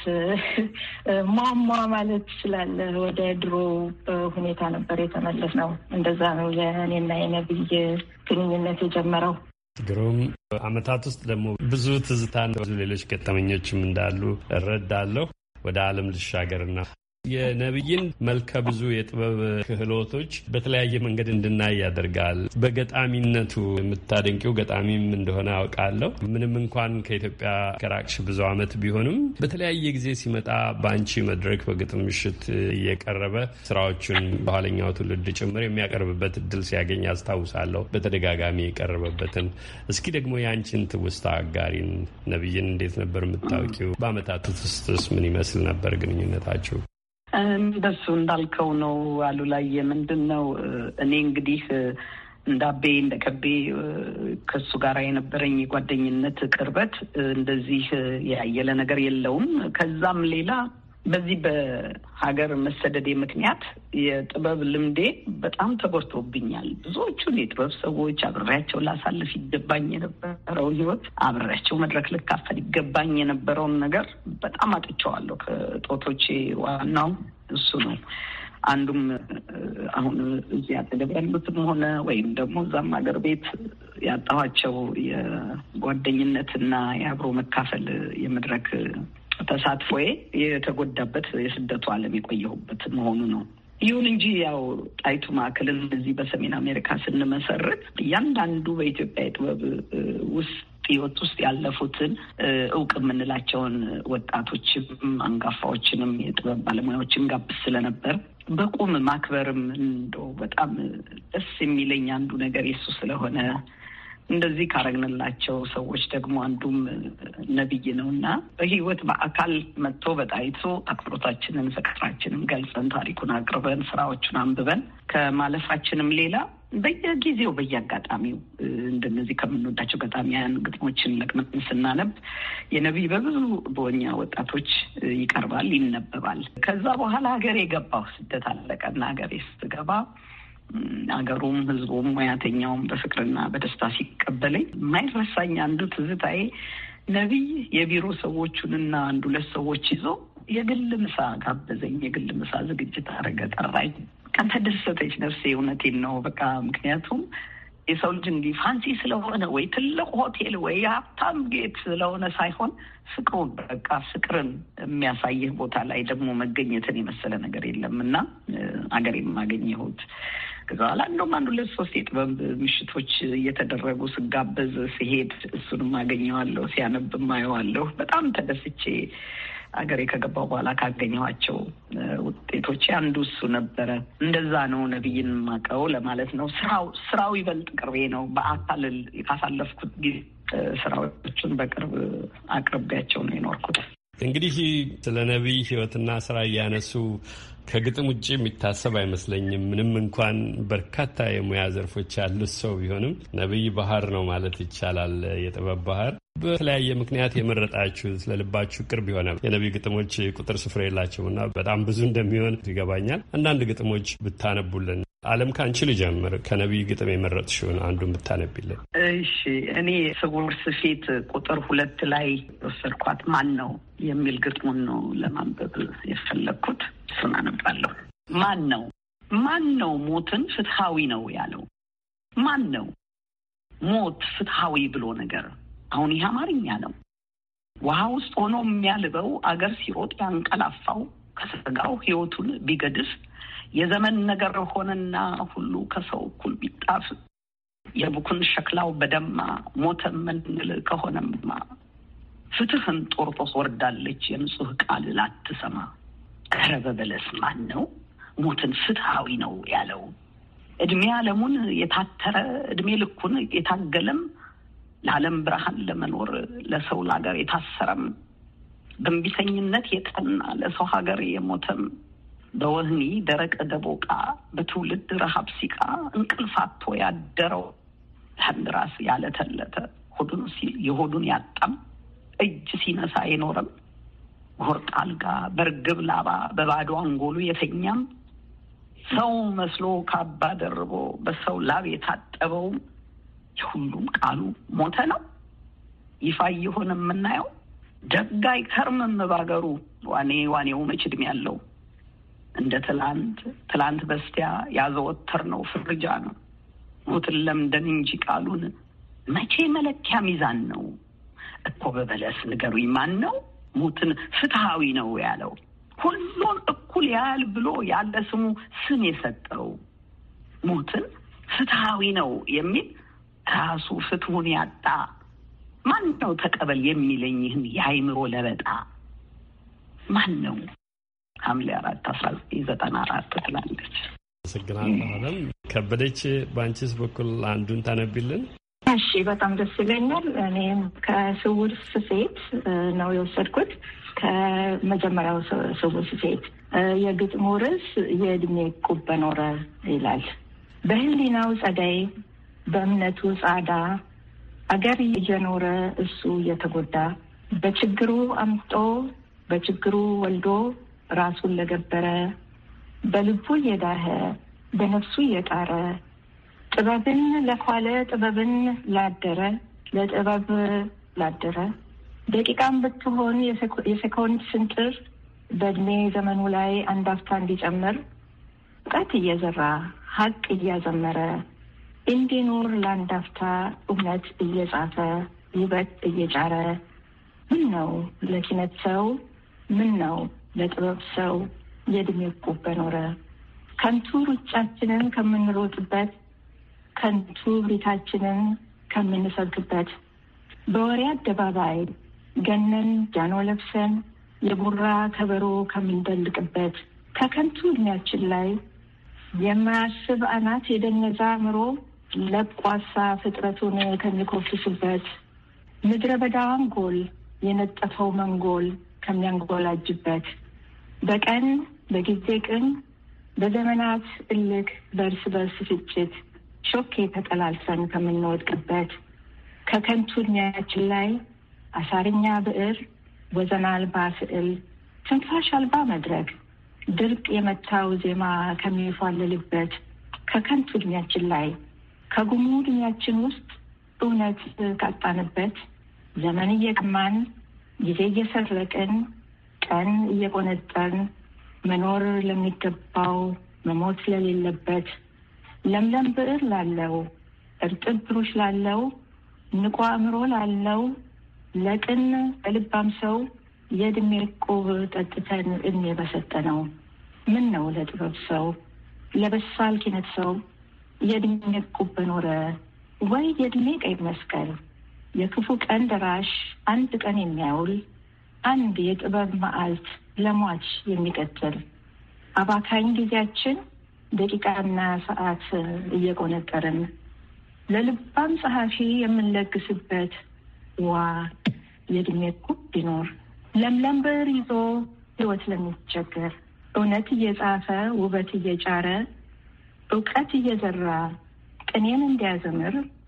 ሟሟ ማለት ይችላል ወደ ድሮ ሁኔታ ነበር የተመለስ ነው። እንደዛ ነው የእኔና የነቢይ ግንኙነት የጀመረው። ግሩም አመታት ውስጥ ደግሞ ብዙ ትዝታ፣ ብዙ ሌሎች ገጠመኞችም እንዳሉ እረዳለሁ። ወደ ዓለም ልሻገርና የነቢይን መልከ ብዙ የጥበብ ክህሎቶች በተለያየ መንገድ እንድናይ ያደርጋል። በገጣሚነቱ የምታደንቂው ገጣሚም እንደሆነ አውቃለሁ። ምንም እንኳን ከኢትዮጵያ ከራቅሽ ብዙ ዓመት ቢሆንም በተለያየ ጊዜ ሲመጣ በአንቺ መድረክ በግጥም ምሽት እየቀረበ ስራዎቹን በኋለኛው ትውልድ ጭምር የሚያቀርብበት እድል ሲያገኝ አስታውሳለሁ። በተደጋጋሚ የቀረበበትን እስኪ ደግሞ የአንቺን ትውስታ አጋሪን። ነቢይን እንዴት ነበር የምታውቂው? በአመታት ውስጥስ ምን ይመስል ነበር ግንኙነታችሁ? እንደሱ እንዳልከው ነው አሉ ላይ ምንድን ነው እኔ እንግዲህ እንዳቤ እንደ ከቤ ከሱ ጋር የነበረኝ የጓደኝነት ቅርበት እንደዚህ ያየለ ነገር የለውም። ከዛም ሌላ በዚህ በሀገር መሰደዴ ምክንያት የጥበብ ልምዴ በጣም ተጎድቶብኛል። ብዙዎቹን የጥበብ ሰዎች አብሬያቸው ላሳልፍ ይገባኝ የነበረውን ህይወት አብሬያቸው መድረክ ልካፈል ይገባኝ የነበረውን ነገር በጣም አጥቼዋለሁ። ከጦቶቼ ዋናው እሱ ነው። አንዱም አሁን እዚህ አጠገብ ያሉትም ሆነ ወይም ደግሞ እዛም ሀገር ቤት ያጣኋቸው የጓደኝነትና የአብሮ መካፈል የመድረክ ተሳትፎዬ የተጎዳበት የስደቱ ዓለም የቆየሁበት መሆኑ ነው። ይሁን እንጂ ያው ጣይቱ ማዕከልን እዚህ በሰሜን አሜሪካ ስንመሰርት እያንዳንዱ በኢትዮጵያ የጥበብ ውስጥ ህይወት ውስጥ ያለፉትን እውቅ የምንላቸውን ወጣቶችም አንጋፋዎችንም የጥበብ ባለሙያዎችን ጋብዝ ስለነበር በቁም ማክበርም እንደው በጣም ደስ የሚለኝ አንዱ ነገር የሱ ስለሆነ እንደዚህ ካረግንላቸው ሰዎች ደግሞ አንዱም ነቢይ ነውና በህይወት በአካል መጥቶ በጣይቱ አክብሮታችንን ፍቅራችንን ገልጸን ታሪኩን አቅርበን ስራዎቹን አንብበን ከማለፋችንም ሌላ በየጊዜው በየአጋጣሚው እንደነዚህ ከምንወዳቸው ገጣሚያን ግጥሞችን ለቅመን ስናነብ የነቢይ በብዙ በወኛ ወጣቶች ይቀርባል፣ ይነበባል። ከዛ በኋላ ሀገሬ ገባሁ። ስደት አለቀና ሀገሬ ስትገባ አገሩም ህዝቡም ሙያተኛውም በፍቅርና በደስታ ሲቀበለኝ የማይረሳኝ አንዱ ትዝታዬ ነቢይ የቢሮ ሰዎቹንና አንዱ ሁለት ሰዎች ይዞ የግል ምሳ ጋበዘኝ። የግል ምሳ ዝግጅት አረገ፣ ጠራኝ። ቀን ተደሰተች ነፍሴ። እውነቴን ነው። በቃ ምክንያቱም የሰው ልጅ እንዲህ ፋንሲ ስለሆነ ወይ ትልቅ ሆቴል ወይ ሀብታም ጌት ስለሆነ ሳይሆን ፍቅሩን በቃ ፍቅርን የሚያሳይህ ቦታ ላይ ደግሞ መገኘትን የመሰለ ነገር የለም እና አገሬን ማገኘሁት። ከዛ በኋላ እንደውም አንድ ሁለት ሶስት የጥበብ ምሽቶች እየተደረጉ ስጋበዝ ሲሄድ እሱንም አገኘዋለሁ፣ ሲያነብም አየዋለሁ። በጣም ተደስቼ አገሬ ከገባው በኋላ ካገኘኋቸው ውጤቶች አንዱ እሱ ነበረ። እንደዛ ነው ነቢይን ማቀው ለማለት ነው። ስራው ስራው ይበልጥ ቅርቤ ነው። በአካል ካሳለፍኩት ጊዜ ስራዎቹን በቅርብ አቅርቤያቸው ነው የኖርኩት። እንግዲህ ስለ ነቢይ ህይወትና ስራ እያነሱ ከግጥም ውጭ የሚታሰብ አይመስለኝም። ምንም እንኳን በርካታ የሙያ ዘርፎች ያሉት ሰው ቢሆንም ነቢይ ባህር ነው ማለት ይቻላል። የጥበብ ባህር በተለያየ ምክንያት የመረጣችሁ ስለልባችሁ ቅርብ የሆነ የነቢይ ግጥሞች ቁጥር ስፍር የላቸውና በጣም ብዙ እንደሚሆን ይገባኛል። አንዳንድ ግጥሞች ብታነቡልን። ዓለም ካንቺ ልጀምር። ከነቢይ ግጥም የመረጥሽውን አንዱን ብታነቢልን። እሺ፣ እኔ ስውር ስፌት ቁጥር ሁለት ላይ ወሰድኳት። ማን ነው የሚል ግጥሙን ነው ለማንበብ የፈለግኩት። እሱን አነባለሁ። ማን ነው ማን ነው ሞትን ፍትሃዊ ነው ያለው? ማን ነው ሞት ፍትሃዊ ብሎ ነገር? አሁን ይህ አማርኛ ነው። ውሃ ውስጥ ሆኖ የሚያልበው አገር ሲሮጥ ያንቀላፋው ከስጋው ሕይወቱን ቢገድፍ የዘመን ነገር ሆነና ሁሉ ከሰው እኩል ቢጣፍ የቡኩን ሸክላው በደማ ሞተ ምንል ከሆነማ ፍትህን ጦርጦስ ወርዳለች የንጹህ ቃል ላትሰማ። ከረበ በለስ ማን ነው ሞትን ፍትሃዊ ነው ያለው? እድሜ ዓለሙን የታተረ እድሜ ልኩን የታገለም ለዓለም ብርሃን ለመኖር ለሰው ለሀገር የታሰረም በእንቢተኝነት የጠና ለሰው ሀገር የሞተም በወህኒ ደረቅ ደቦቃ በትውልድ ረሃብ ሲቃ እንቅልፋቶ ያደረው ለህንድራስ ያለተለተ ሆዱን ሲል የሆዱን ያጣም እጅ ሲነሳ የኖረም ጎርጥ አልጋ በርግብ ላባ በባዶ አንጎሉ የተኛም ሰው መስሎ ካባ ደርቦ በሰው ላብ የታጠበው የሁሉም ቃሉ ሞተ ነው። ይፋ የሆነ የምናየው ደጋይ ከርመም ባገሩ ዋኔ ዋኔው መች ዕድሜ ያለው እንደ ትላንት ትላንት በስቲያ ያዘወተር ነው ፍርጃ ነው። ሞትን ለምደን እንጂ ቃሉን መቼ መለኪያ ሚዛን ነው እኮ በበለስ ንገሩኝ። ማን ነው ሞትን ፍትሃዊ ነው ያለው? ሁሉን እኩል ያህል ብሎ ያለ ስሙ ስም የሰጠው ሞትን ፍትሃዊ ነው የሚል ራሱ ፍትሁን ያጣ ማን ነው? ተቀበል የሚለኝ ይህን የአይምሮ ለበጣ ማን ነው? ሐምሌ አራት አስራ ዘጠኝ ዘጠና አራት ትላለች። አመሰግናለሁ። ዓለም ከበደች፣ በአንቺስ በኩል አንዱን ታነቢልን? እሺ፣ በጣም ደስ ይለኛል። እኔም ከስውር ስፌት ነው የወሰድኩት። ከመጀመሪያው ስውር ስፌት የግጥሙ ርዕስ የእድሜ ቁብ በኖረ ይላል። በህሊናው ጸዳይ በእምነቱ ጻዳ አገር እየኖረ እሱ እየተጎዳ በችግሩ አምጦ በችግሩ ወልዶ ራሱን ለገበረ በልቡ እየዳኸ በነፍሱ እየጣረ ጥበብን ለኳለ ጥበብን ላደረ ለጥበብ ላደረ ደቂቃም ብትሆን የሴኮንድ ስንጥር በእድሜ ዘመኑ ላይ አንድ አፍታ እንዲጨምር እውቀት እየዘራ ሀቅ እያዘመረ እንዲኖር ለአንድ አፍታ እውነት እየጻፈ ውበት እየጫረ ምን ነው ለኪነት ሰው ምን ነው ለጥበብ ሰው የእድሜ ቁብ በኖረ። ከንቱ ሩጫችንን ከምንሮጥበት ከንቱ ብሪታችንን ከምንሰግበት በወሬ አደባባይ ገነን ጃኖ ለብሰን የቡራ ከበሮ ከምንደልቅበት ከከንቱ እድሜያችን ላይ የማያስብ አናት የደነዛ አእምሮ ለቋሳ ፍጥረቱን ከሚኮፍስበት ምድረ በዳዋን ጎል የነጠፈው መንጎል ከሚያንጎላጅበት በቀን በጊዜ ቅን በዘመናት እልክ በእርስ በርስ ፍጭት ሾኬ ተጠላልፈን ከምንወድቅበት ከከንቱ እድሜያችን ላይ አሳርኛ ብዕር ወዘን አልባ ስዕል ትንፋሽ አልባ መድረክ ድርቅ የመታው ዜማ ከሚፏልልበት ከከንቱ እድሜያችን ላይ ከጉሙ እድሜያችን ውስጥ እውነት ካጣንበት ዘመን እየቀማን ጊዜ እየሰረቅን ቀን እየቆነጠን መኖር ለሚገባው መሞት ለሌለበት ለምለም ብዕር ላለው እርጥብ ብሩሽ ላለው ንቁ አእምሮ ላለው ለቅን በልባም ሰው የእድሜ ቁብ ጠጥተን እድሜ በሰጠነው ምን ነው ለጥበብ ሰው ለበሳል ኪነት ሰው የእድሜ ቁብ በኖረ። ወይ የእድሜ ቀይ መስቀል የክፉ ቀን ደራሽ አንድ ቀን የሚያውል አንድ የጥበብ መዓልት ለሟች የሚቀጥል አባካኝ ጊዜያችን ደቂቃና ሰዓት እየቆነጠርን ለልባም ጸሐፊ የምንለግስበት ዋ የእድሜ ቁብ ቢኖር። ለምለም ብዕር ይዞ ሕይወት ለሚቸገር እውነት እየጻፈ ውበት እየጫረ እውቀት እየዘራ ቅኔን እንዲያዘምር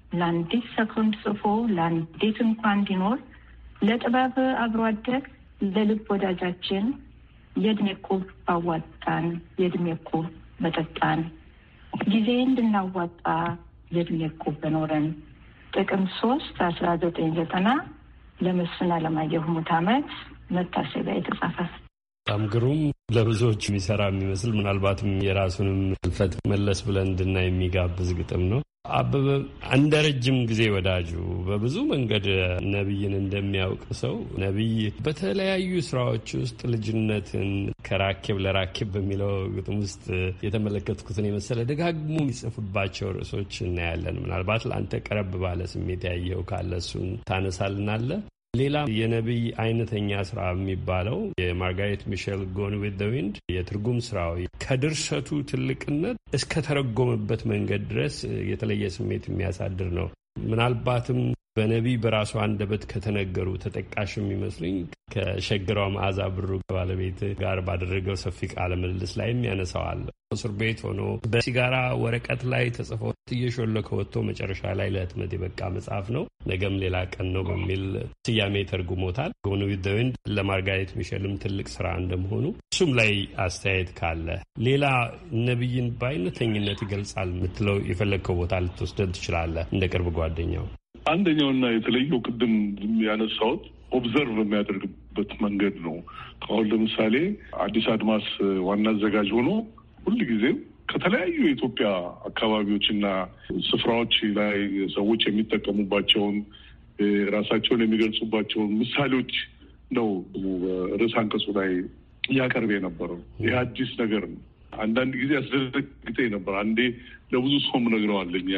ለአንዲት ሰኮንድ ጽፎ ለአንዲት እንኳን እንዲኖር ለጥበብ አብሮ አደግ ለልብ ወዳጃችን የእድሜ ዕቁብ ባዋጣን የእድሜ ዕቁብ በጠጣን ጊዜ እንድናዋጣ የእድሜ ዕቁብ በኖረን ጥቅምት ሶስት አስራ ዘጠኝ ዘጠና ለመስፍን አለማየሁ ሙት ዓመት መታሰቢያ የተጻፈ በጣም ግሩም ለብዙዎች የሚሰራ የሚመስል ምናልባትም የራሱንም ህልፈት መለስ ብለን እንድናይ የሚጋብዝ ግጥም ነው። አበበ እንደ ረጅም ጊዜ ወዳጁ በብዙ መንገድ ነቢይን እንደሚያውቅ ሰው ነቢይ በተለያዩ ስራዎች ውስጥ ልጅነትን ከራኬብ ለራኬብ በሚለው ግጥም ውስጥ የተመለከትኩትን የመሰለ ደጋግሞ የሚጽፉባቸው ርዕሶች እናያለን። ምናልባት ለአንተ ቀረብ ባለ ስሜት ያየው ካለ እሱን ታነሳልናለ። ሌላ የነቢይ አይነተኛ ስራ የሚባለው የማርጋሬት ሚሼል ጎን ዊዝ ዘ ዊንድ የትርጉም ስራው ከድርሰቱ ትልቅነት እስከ ተረጎመበት መንገድ ድረስ የተለየ ስሜት የሚያሳድር ነው። ምናልባትም በነቢይ በራሱ አንደበት ከተነገሩ ተጠቃሽ የሚመስሉኝ ከሸገሯ መዓዛ ብሩ ባለቤት ጋር ባደረገው ሰፊ ቃለ ምልልስ ላይም ያነሳዋል። እስር ቤት ሆኖ በሲጋራ ወረቀት ላይ ተጽፎ እየሾለከ ወጥቶ መጨረሻ ላይ ለህትመት የበቃ መጽሐፍ ነው። ነገም ሌላ ቀን ነው በሚል ስያሜ ተርጉሞታል። ጎን ዊዝ ዘ ዊንድ ለማርጋሬት ሚሼልም ትልቅ ስራ እንደመሆኑ እሱም ላይ አስተያየት ካለ ሌላ ነቢይን በአይነተኝነት ይገልጻል የምትለው የፈለግከው ቦታ ልትወስደን ትችላለህ እንደ ቅርብ ጓደኛው። አንደኛውና የተለየው ቅድም ያነሳሁት ኦብዘርቭ የሚያደርግበት መንገድ ነው። አሁን ለምሳሌ አዲስ አድማስ ዋና አዘጋጅ ሆኖ ሁልጊዜም ከተለያዩ የኢትዮጵያ አካባቢዎችና ስፍራዎች ላይ ሰዎች የሚጠቀሙባቸውን ራሳቸውን የሚገልጹባቸውን ምሳሌዎች ነው ርዕሰ አንቀጹ ላይ እያቀርብ የነበረው። ይህ አዲስ ነገር ነው። አንዳንድ ጊዜ አስደነግጠኝ ነበር። አንዴ ለብዙ ሰውም ነግረዋለኝ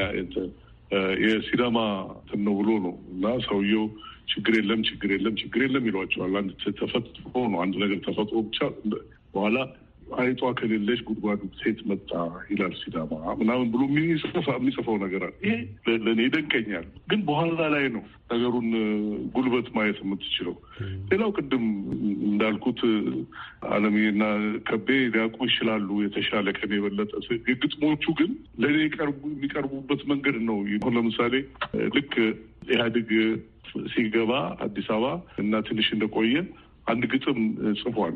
የሲዳማ ነው ብሎ ነው እና ሰውየው ችግር የለም ችግር የለም ችግር የለም ይሏቸዋል። አንድ ተፈጥሮ ነው አንድ ነገር ተፈጥሮ ብቻ በኋላ አይጧ ከሌለች ጉድጓዱ ሴት መጣ ይላል ሲዳማ ምናምን ብሎ የሚጽፈው ነገር አለ። ይሄ ለእኔ ይደንቀኛል። ግን በኋላ ላይ ነው ነገሩን ጉልበት ማየት የምትችለው። ሌላው ቅድም እንዳልኩት አለምዬና ከቤ ሊያውቁ ይችላሉ የተሻለ ከኔ የበለጠ። የግጥሞቹ ግን ለእኔ የሚቀርቡበት መንገድ ነው። ለምሳሌ ልክ ኢህአዴግ ሲገባ አዲስ አበባ እና ትንሽ እንደቆየ አንድ ግጥም ጽፏል።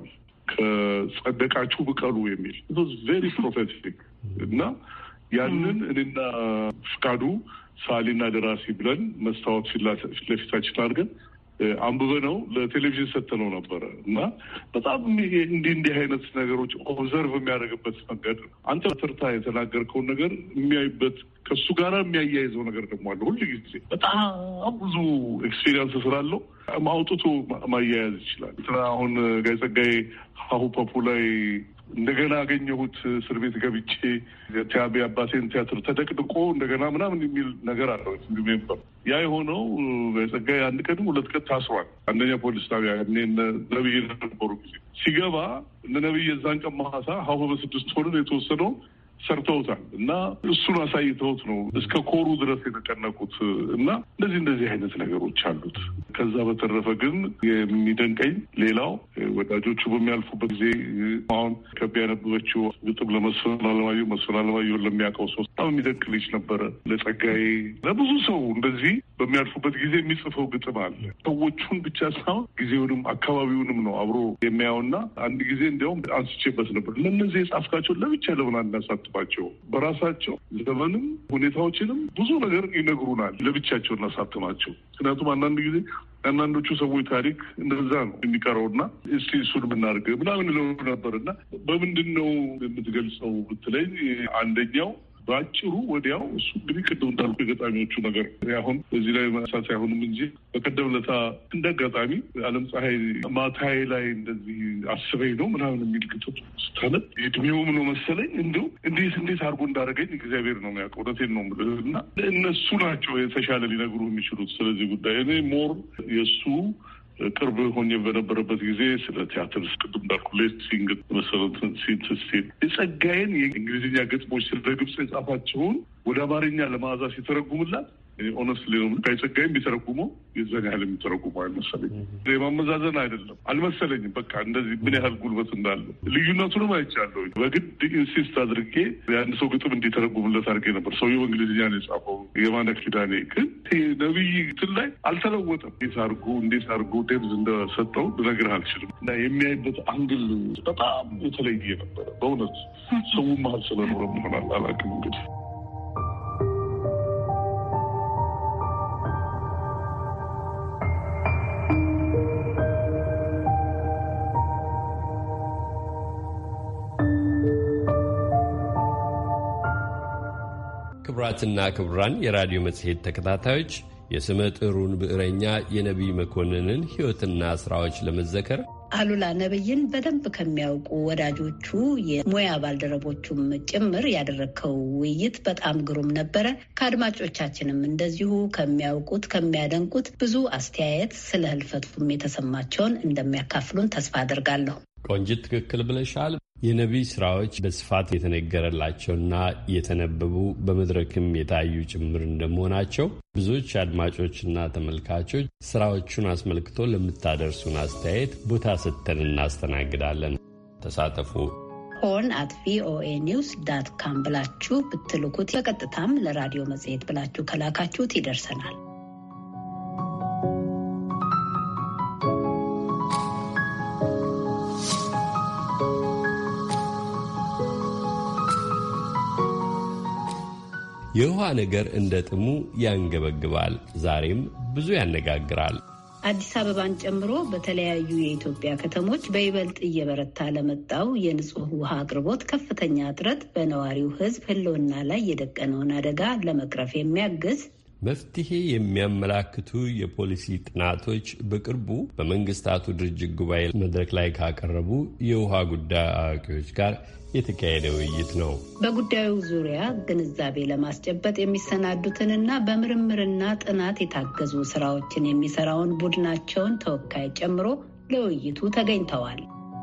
ከጸደቃችሁ ብቀሉ የሚል ቬሪ ፕሮፌቲክ እና ያንን እኔና ፍቃዱ ሳሊና ደራሲ ብለን መስታወት ፊት ለፊታችን አድርገን አንብበ ነው ለቴሌቪዥን ሰጥተነው ነበረ እና በጣም እንዲህ እንዲህ አይነት ነገሮች ኦብዘርቭ የሚያደርግበት መንገድ አንተ ትርታ የተናገርከውን ነገር የሚያይበት ከሱ ጋር የሚያያይዘው ነገር ደግሞ አለ። ሁሉ ጊዜ በጣም ብዙ ኤክስፔሪንስ ስላለው አውጥቶ ማያያዝ ይችላል። አሁን ጋይ ጸጋዬ ሀሁ ፐፑ ላይ እንደገና አገኘሁት እስር ቤት ገብቼ ቲያቤ አባቴን ቲያትር ተደቅድቆ እንደገና ምናምን የሚል ነገር አለው። ሜምበር ያ የሆነው ጸጋዬ አንድ ቀን ሁለት ቀን ታስሯል። አንደኛ ፖሊስ ጣቢያ እኔ ነብይ ነበሩ ጊዜ ሲገባ እነ ነብይ የዛን ቀን ማሳ ሀሁ በስድስት ሆነን የተወሰነው ሰርተውታል እና እሱን አሳይተውት ነው እስከ ኮሩ ድረስ የተጨነቁት እና እንደዚህ እንደዚህ አይነት ነገሮች አሉት። ከዛ በተረፈ ግን የሚደንቀኝ ሌላው ወዳጆቹ በሚያልፉበት ጊዜ አሁን ከቢ ያነበበችው ግጥም ለመስፍን አለማየሁ መስፍን አለማየሁ ለሚያውቀው ሰው በጣም የሚደንቅ ልጅ ነበረ። ለጸጋዬ ለብዙ ሰው እንደዚህ በሚያልፉበት ጊዜ የሚጽፈው ግጥም አለ። ሰዎቹን ብቻ ሳይሆን ጊዜውንም አካባቢውንም ነው አብሮ የሚያየውና አንድ ጊዜ እንዲያውም አንስቼበት ነበር። ለእነዚህ የጻፍካቸው ለብቻ ለምን አናሳትባቸው? በራሳቸው ዘመንም ሁኔታዎችንም ብዙ ነገር ይነግሩናል። ለብቻቸው እናሳትማቸው። ምክንያቱም አንዳንድ ጊዜ አንዳንዶቹ ሰዎች ታሪክ እንደዛ ነው የሚቀረውና እስቲ እሱን ብናርግ ምናምን ለው ነበርና በምንድን ነው የምትገልጸው ብትለኝ አንደኛው በአጭሩ ወዲያው እሱ እንግዲህ ቅድም እንዳልኩ የገጣሚዎቹ ነገር አሁን እዚህ ላይ መሳት አይሆንም እንጂ በቀደም ለታ እንደ አጋጣሚ አለም ፀሐይ ማታዬ ላይ እንደዚህ አስበኝ ነው ምናምን የሚል ግጥም ስታነብ እድሜውም ነው መሰለኝ እንዲሁ እንዴት እንዴት አድርጎ እንዳደረገኝ እግዚአብሔር ነው የሚያውቀው። እውነቴን ነው የምልህ እና እነሱ ናቸው የተሻለ ሊነግሩ የሚችሉት ስለዚህ ጉዳይ። እኔ ሞር የእሱ ቅርብ ሆኜ በነበረበት ጊዜ ስለ ቲያትር ቅድም እንዳልኩ ሌሲንግ መሰረትን ሲንትስቲን የጸጋዬን የእንግሊዝኛ ገጥሞች ስለ ግብጽ የጻፋቸውን ወደ አማርኛ ለማዕዛ ሲተረጉምላት ኦነስትሊ ነው ከይጸጋይም ቢተረጉመው የዛን ያህል የሚተረጉመው አይመስለኝም። የማመዛዘን አይደለም አልመሰለኝም። በቃ እንደዚህ ምን ያህል ጉልበት እንዳለው ልዩነቱንም አይቻለሁ። በግድ ኢንሲስት አድርጌ የአንድ ሰው ግጥም እንዲተረጉምለት አድርጌ ነበር። ሰውየው በእንግሊዝኛ ነው የጻፈው። የማነ ኪዳኔ ግን ነቢይ እንትን ላይ አልተለወጠም። እንዴት አድርጎ እንዴት አድርጎ ደብዝ እንደሰጠው ልነግርህ አልችልም። እና የሚያይበት አንግል በጣም የተለየ ነበረ። በእውነት ሰው መሀል ስለኖረ መሆናል አላውቅም እንግዲህ ክቡራትና ክቡራን የራዲዮ መጽሔት ተከታታዮች የስመ ጥሩን ብዕረኛ የነቢይ መኮንንን ሕይወትና ሥራዎች ለመዘከር አሉላ ነብይን በደንብ ከሚያውቁ ወዳጆቹ የሙያ ባልደረቦቹም ጭምር ያደረከው ውይይት በጣም ግሩም ነበረ። ከአድማጮቻችንም እንደዚሁ ከሚያውቁት ከሚያደንቁት ብዙ አስተያየት ስለ ህልፈቱም የተሰማቸውን እንደሚያካፍሉን ተስፋ አደርጋለሁ። ቆንጅት ትክክል ብለሻል። የነቢይ ስራዎች በስፋት የተነገረላቸውና የተነበቡ በመድረክም የታዩ ጭምር እንደመሆናቸው ብዙዎች አድማጮችና ተመልካቾች ስራዎቹን አስመልክቶ ለምታደርሱን አስተያየት ቦታ ሰጥተን እናስተናግዳለን። ተሳተፉ። ሆርን አት ቪኦኤ ኒውስ ዳት ካም ብላችሁ ብትልኩት በቀጥታም ለራዲዮ መጽሔት ብላችሁ ከላካችሁት ይደርሰናል። የውሃ ነገር እንደ ጥሙ ያንገበግባል። ዛሬም ብዙ ያነጋግራል። አዲስ አበባን ጨምሮ በተለያዩ የኢትዮጵያ ከተሞች በይበልጥ እየበረታ ለመጣው የንጹህ ውሃ አቅርቦት ከፍተኛ እጥረት በነዋሪው ሕዝብ ሕልውና ላይ የደቀነውን አደጋ ለመቅረፍ የሚያግዝ መፍትሄ የሚያመላክቱ የፖሊሲ ጥናቶች በቅርቡ በመንግስታቱ ድርጅት ጉባኤ መድረክ ላይ ካቀረቡ የውሃ ጉዳይ አዋቂዎች ጋር የተካሄደ ውይይት ነው። በጉዳዩ ዙሪያ ግንዛቤ ለማስጨበጥ የሚሰናዱትንና በምርምርና ጥናት የታገዙ ስራዎችን የሚሰራውን ቡድናቸውን ተወካይ ጨምሮ ለውይይቱ ተገኝተዋል።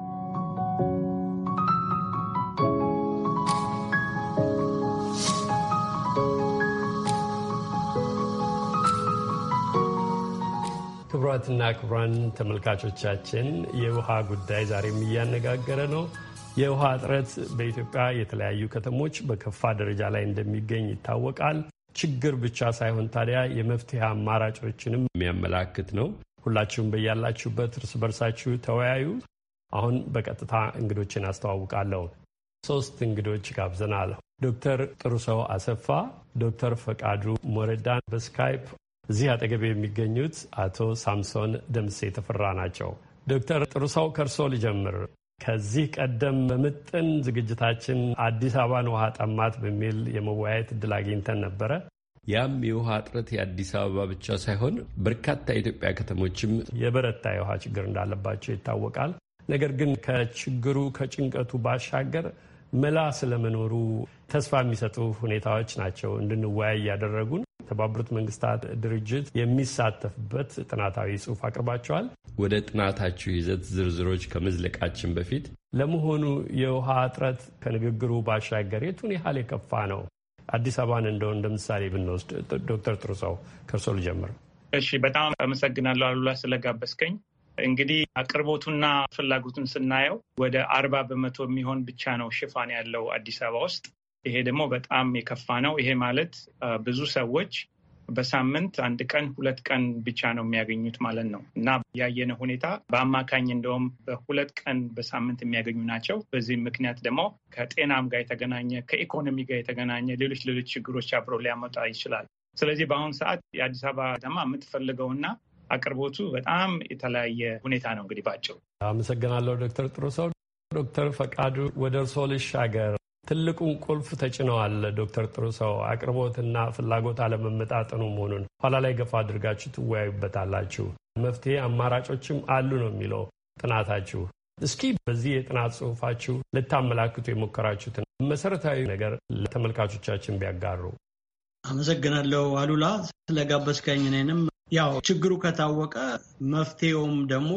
ክቡራትና ክቡራን ተመልካቾቻችን የውሃ ጉዳይ ዛሬም እያነጋገረ ነው። የውሃ እጥረት በኢትዮጵያ የተለያዩ ከተሞች በከፋ ደረጃ ላይ እንደሚገኝ ይታወቃል። ችግር ብቻ ሳይሆን ታዲያ የመፍትሄ አማራጮችንም የሚያመላክት ነው። ሁላችሁም በያላችሁበት እርስ በርሳችሁ ተወያዩ። አሁን በቀጥታ እንግዶችን አስተዋውቃለሁ። ሶስት እንግዶች ጋብዘናል። ዶክተር ጥሩሰው አሰፋ፣ ዶክተር ፈቃዱ ሞረዳን በስካይፕ እዚህ አጠገቤ የሚገኙት አቶ ሳምሶን ደምሴ ተፈራ ናቸው። ዶክተር ጥሩሰው ከርሶ ልጀምር። ከዚህ ቀደም በምጥን ዝግጅታችን አዲስ አበባን ውሃ ጠማት በሚል የመወያየት እድል አግኝተን ነበረ። ያም የውሃ እጥረት የአዲስ አበባ ብቻ ሳይሆን በርካታ የኢትዮጵያ ከተሞችም የበረታ የውሃ ችግር እንዳለባቸው ይታወቃል። ነገር ግን ከችግሩ ከጭንቀቱ ባሻገር መላ ስለመኖሩ ተስፋ የሚሰጡ ሁኔታዎች ናቸው እንድንወያይ ያደረጉን። የተባበሩት መንግስታት ድርጅት የሚሳተፍበት ጥናታዊ ጽሑፍ አቅርባቸዋል። ወደ ጥናታችሁ ይዘት ዝርዝሮች ከመዝለቃችን በፊት ለመሆኑ የውሃ እጥረት ከንግግሩ ባሻገር የቱን ያህል የከፋ ነው? አዲስ አበባን እንደው እንደ ምሳሌ ብንወስድ ዶክተር ጥሩሰው ከእርሶ ልጀምር። እሺ፣ በጣም አመሰግናለሁ አሉላ ስለጋበዝከኝ። እንግዲህ አቅርቦቱና ፍላጎቱን ስናየው ወደ አርባ በመቶ የሚሆን ብቻ ነው ሽፋን ያለው አዲስ አበባ ውስጥ። ይሄ ደግሞ በጣም የከፋ ነው። ይሄ ማለት ብዙ ሰዎች በሳምንት አንድ ቀን ሁለት ቀን ብቻ ነው የሚያገኙት ማለት ነው እና ያየነ ሁኔታ በአማካኝ እንደውም በሁለት ቀን በሳምንት የሚያገኙ ናቸው። በዚህ ምክንያት ደግሞ ከጤናም ጋር የተገናኘ ከኢኮኖሚ ጋር የተገናኘ ሌሎች ሌሎች ችግሮች አብሮ ሊያመጣ ይችላል። ስለዚህ በአሁኑ ሰዓት የአዲስ አበባ ከተማ የምትፈልገውና አቅርቦቱ በጣም የተለያየ ሁኔታ ነው። እንግዲህ ባጭሩ አመሰግናለሁ ዶክተር ጥሩሰው። ዶክተር ፈቃዱ ወደ እርስዎ ልሻገር። ትልቁን ቁልፍ ተጭነዋል ዶክተር ጥሩሰው፣ አቅርቦትና ፍላጎት አለመመጣጠኑ መሆኑን ኋላ ላይ ገፋ አድርጋችሁ ትወያዩበታላችሁ። መፍትሄ አማራጮችም አሉ ነው የሚለው ጥናታችሁ። እስኪ በዚህ የጥናት ጽሑፋችሁ ልታመላክቱ የሞከራችሁትን መሰረታዊ ነገር ለተመልካቾቻችን ቢያጋሩ። አመሰግናለሁ አሉላ ስለጋበዝከኝ። እኔንም ያው ችግሩ ከታወቀ መፍትሄውም ደግሞ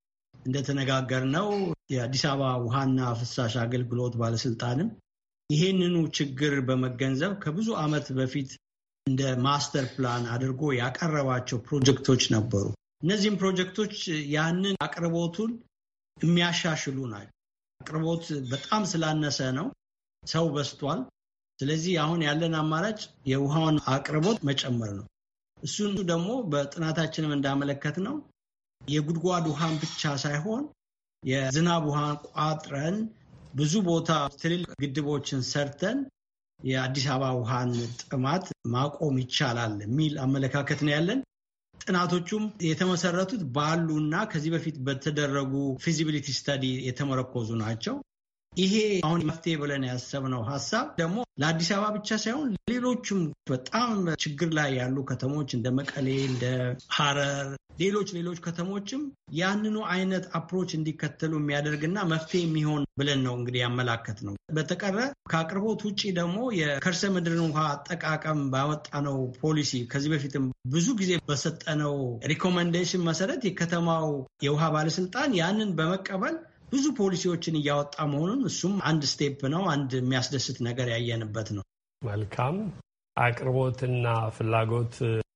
እንደተነጋገርነው የአዲስ አበባ ውሃና ፍሳሽ አገልግሎት ባለስልጣንም ይሄንኑ ችግር በመገንዘብ ከብዙ ዓመት በፊት እንደ ማስተር ፕላን አድርጎ ያቀረባቸው ፕሮጀክቶች ነበሩ። እነዚህም ፕሮጀክቶች ያንን አቅርቦቱን የሚያሻሽሉ ናቸው። አቅርቦት በጣም ስላነሰ ነው፣ ሰው በዝቷል። ስለዚህ አሁን ያለን አማራጭ የውሃውን አቅርቦት መጨመር ነው። እሱን ደግሞ በጥናታችንም እንዳመለከት ነው የጉድጓድ ውሃን ብቻ ሳይሆን የዝናብ ውሃን ቋጥረን ብዙ ቦታ ትልልቅ ግድቦችን ሰርተን የአዲስ አበባ ውሃን ጥማት ማቆም ይቻላል የሚል አመለካከት ነው ያለን። ጥናቶቹም የተመሰረቱት ባሉና ከዚህ በፊት በተደረጉ ፊዚቢሊቲ ስተዲ የተመረኮዙ ናቸው። ይሄ አሁን መፍትሄ ብለን ያሰብነው ሀሳብ ደግሞ ለአዲስ አበባ ብቻ ሳይሆን ሌሎችም በጣም ችግር ላይ ያሉ ከተሞች እንደ መቀሌ፣ እንደ ሐረር፣ ሌሎች ሌሎች ከተሞችም ያንኑ አይነት አፕሮች እንዲከተሉ የሚያደርግና መፍትሄ የሚሆን ብለን ነው እንግዲህ ያመላከት ነው። በተቀረ ከአቅርቦት ውጭ ደግሞ የከርሰ ምድርን ውሃ አጠቃቀም ባወጣነው ፖሊሲ ከዚህ በፊትም ብዙ ጊዜ በሰጠነው ሪኮመንዴሽን መሰረት የከተማው የውሃ ባለስልጣን ያንን በመቀበል ብዙ ፖሊሲዎችን እያወጣ መሆኑን እሱም አንድ ስቴፕ ነው። አንድ የሚያስደስት ነገር ያየንበት ነው። መልካም። አቅርቦትና ፍላጎት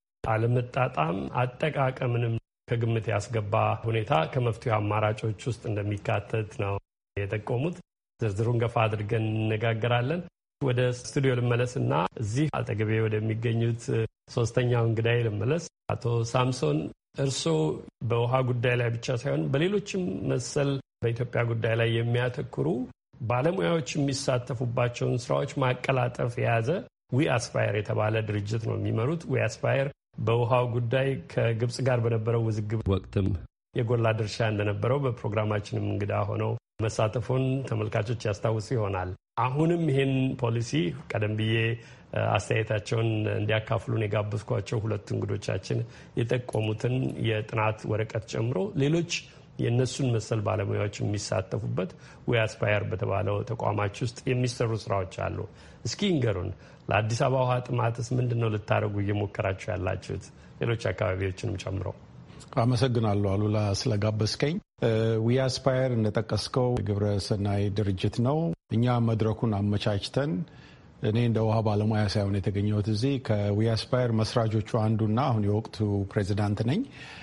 አለመጣጣም አጠቃቀምንም ከግምት ያስገባ ሁኔታ ከመፍትሄ አማራጮች ውስጥ እንደሚካተት ነው የጠቆሙት። ዝርዝሩን ገፋ አድርገን እንነጋገራለን። ወደ ስቱዲዮ ልመለስና እዚህ አጠገቤ ወደሚገኙት ሶስተኛው እንግዳይ ልመለስ። አቶ ሳምሶን፣ እርስዎ በውሃ ጉዳይ ላይ ብቻ ሳይሆን በሌሎችም መሰል በኢትዮጵያ ጉዳይ ላይ የሚያተኩሩ ባለሙያዎች የሚሳተፉባቸውን ስራዎች ማቀላጠፍ የያዘ ዊ አስፓየር የተባለ ድርጅት ነው የሚመሩት። ዊ አስፓየር በውሃው ጉዳይ ከግብጽ ጋር በነበረው ውዝግብ ወቅትም የጎላ ድርሻ እንደነበረው በፕሮግራማችንም እንግዳ ሆነው መሳተፉን ተመልካቾች ያስታውሱ ይሆናል። አሁንም ይህን ፖሊሲ ቀደም ብዬ አስተያየታቸውን እንዲያካፍሉን የጋበዝኳቸው ሁለት እንግዶቻችን የጠቆሙትን የጥናት ወረቀት ጨምሮ ሌሎች የእነሱን መሰል ባለሙያዎች የሚሳተፉበት ዊ አስፓየር በተባለው ተቋማች ውስጥ የሚሰሩ ስራዎች አሉ። እስኪ እንገሩን፣ ለአዲስ አበባ ውሃ ጥማትስ ምንድን ነው ልታደርጉ እየሞከራችሁ ያላችሁት? ሌሎች አካባቢዎችንም ጨምሮ። አመሰግናለሁ አሉላ ስለጋበዝከኝ። ዊ አስፓየር እንደጠቀስከው ግብረ ሰናይ ድርጅት ነው። እኛ መድረኩን አመቻችተን እኔ እንደ ውሃ ባለሙያ ሳይሆን የተገኘሁት እዚህ ከዊ አስፓየር መስራቾቹ አንዱና አሁን የወቅቱ ፕሬዚዳንት ነኝ።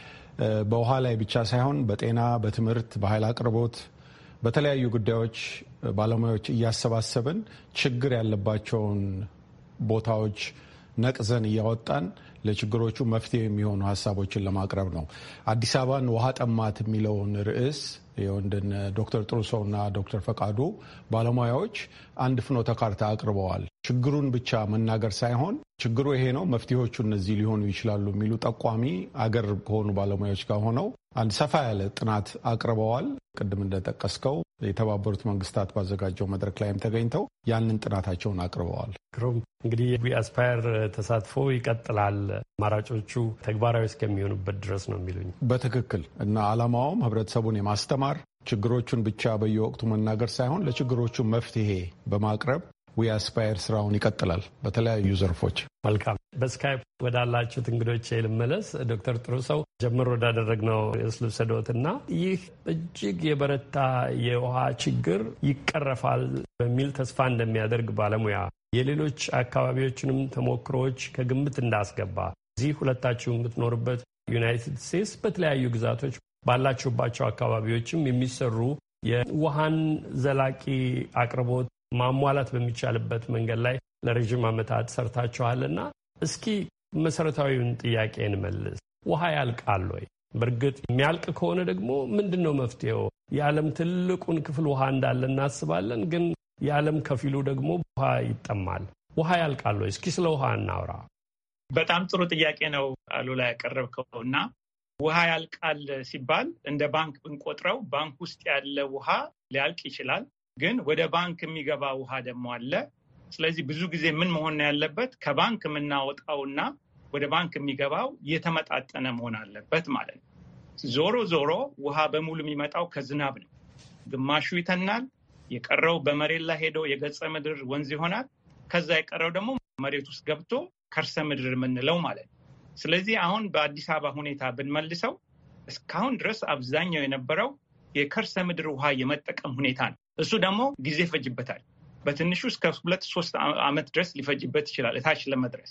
በውሃ ላይ ብቻ ሳይሆን በጤና፣ በትምህርት፣ በኃይል አቅርቦት፣ በተለያዩ ጉዳዮች ባለሙያዎች እያሰባሰብን ችግር ያለባቸውን ቦታዎች ነቅዘን እያወጣን ለችግሮቹ መፍትሄ የሚሆኑ ሀሳቦችን ለማቅረብ ነው። አዲስ አበባን ውሃ ጠማት የሚለውን ርዕስ እንደነ ዶክተር ጥሩሰውና ዶክተር ፈቃዱ ባለሙያዎች አንድ ፍኖተ ካርታ አቅርበዋል። ችግሩን ብቻ መናገር ሳይሆን ችግሩ ይሄ ነው፣ መፍትሄዎቹ እነዚህ ሊሆኑ ይችላሉ የሚሉ ጠቋሚ አገር ከሆኑ ባለሙያዎች ጋር ሆነው አንድ ሰፋ ያለ ጥናት አቅርበዋል። ቅድም እንደጠቀስከው የተባበሩት መንግስታት ባዘጋጀው መድረክ ላይም ተገኝተው ያንን ጥናታቸውን አቅርበዋል። ግሩም። እንግዲህ ዊ አስፓየር ተሳትፎ ይቀጥላል አማራጮቹ ተግባራዊ እስከሚሆኑበት ድረስ ነው የሚሉኝ? በትክክል እና ዓላማውም ህብረተሰቡን የማስተማር ችግሮቹን ብቻ በየወቅቱ መናገር ሳይሆን ለችግሮቹ መፍትሄ በማቅረብ ዊ አስፓየር ስራውን ይቀጥላል በተለያዩ ዘርፎች። መልካም። በስካይፕ ወዳላችሁት እንግዶች ልመለስ። ዶክተር ጥሩሰው ጀምሮ ወዳደረግነው ልውሰዶትና ይህ እጅግ የበረታ የውሃ ችግር ይቀረፋል በሚል ተስፋ እንደሚያደርግ ባለሙያ የሌሎች አካባቢዎችንም ተሞክሮዎች ከግምት እንዳስገባ እዚህ ሁለታችሁ የምትኖርበት ዩናይትድ ስቴትስ በተለያዩ ግዛቶች ባላችሁባቸው አካባቢዎችም የሚሰሩ የውሃን ዘላቂ አቅርቦት ማሟላት በሚቻልበት መንገድ ላይ ለረጅም ዓመታት ሰርታችኋልና እስኪ መሰረታዊውን ጥያቄ እንመልስ። ውሃ ያልቃል ወይ? በእርግጥ የሚያልቅ ከሆነ ደግሞ ምንድን ነው መፍትሄው? የዓለም ትልቁን ክፍል ውሃ እንዳለ እናስባለን፣ ግን የዓለም ከፊሉ ደግሞ ውሃ ይጠማል። ውሃ ያልቃል ወይ? እስኪ ስለ ውሃ እናውራ። በጣም ጥሩ ጥያቄ ነው አሉላ ያቀረብከው እና ውሃ ያልቃል ሲባል እንደ ባንክ ብንቆጥረው ባንክ ውስጥ ያለ ውሃ ሊያልቅ ይችላል፣ ግን ወደ ባንክ የሚገባ ውሃ ደግሞ አለ። ስለዚህ ብዙ ጊዜ ምን መሆን ያለበት ከባንክ የምናወጣውና ወደ ባንክ የሚገባው የተመጣጠነ መሆን አለበት ማለት ነው። ዞሮ ዞሮ ውሃ በሙሉ የሚመጣው ከዝናብ ነው። ግማሹ ይተናል፣ የቀረው በመሬት ላይ ሄዶ የገጸ ምድር ወንዝ ይሆናል። ከዛ የቀረው ደግሞ መሬት ውስጥ ገብቶ ከርሰ ምድር የምንለው ማለት ነው። ስለዚህ አሁን በአዲስ አበባ ሁኔታ ብንመልሰው እስካሁን ድረስ አብዛኛው የነበረው የከርሰ ምድር ውሃ የመጠቀም ሁኔታ ነው። እሱ ደግሞ ጊዜ ይፈጅበታል። በትንሹ እስከ ሁለት ሶስት ዓመት ድረስ ሊፈጅበት ይችላል እታች ለመድረስ።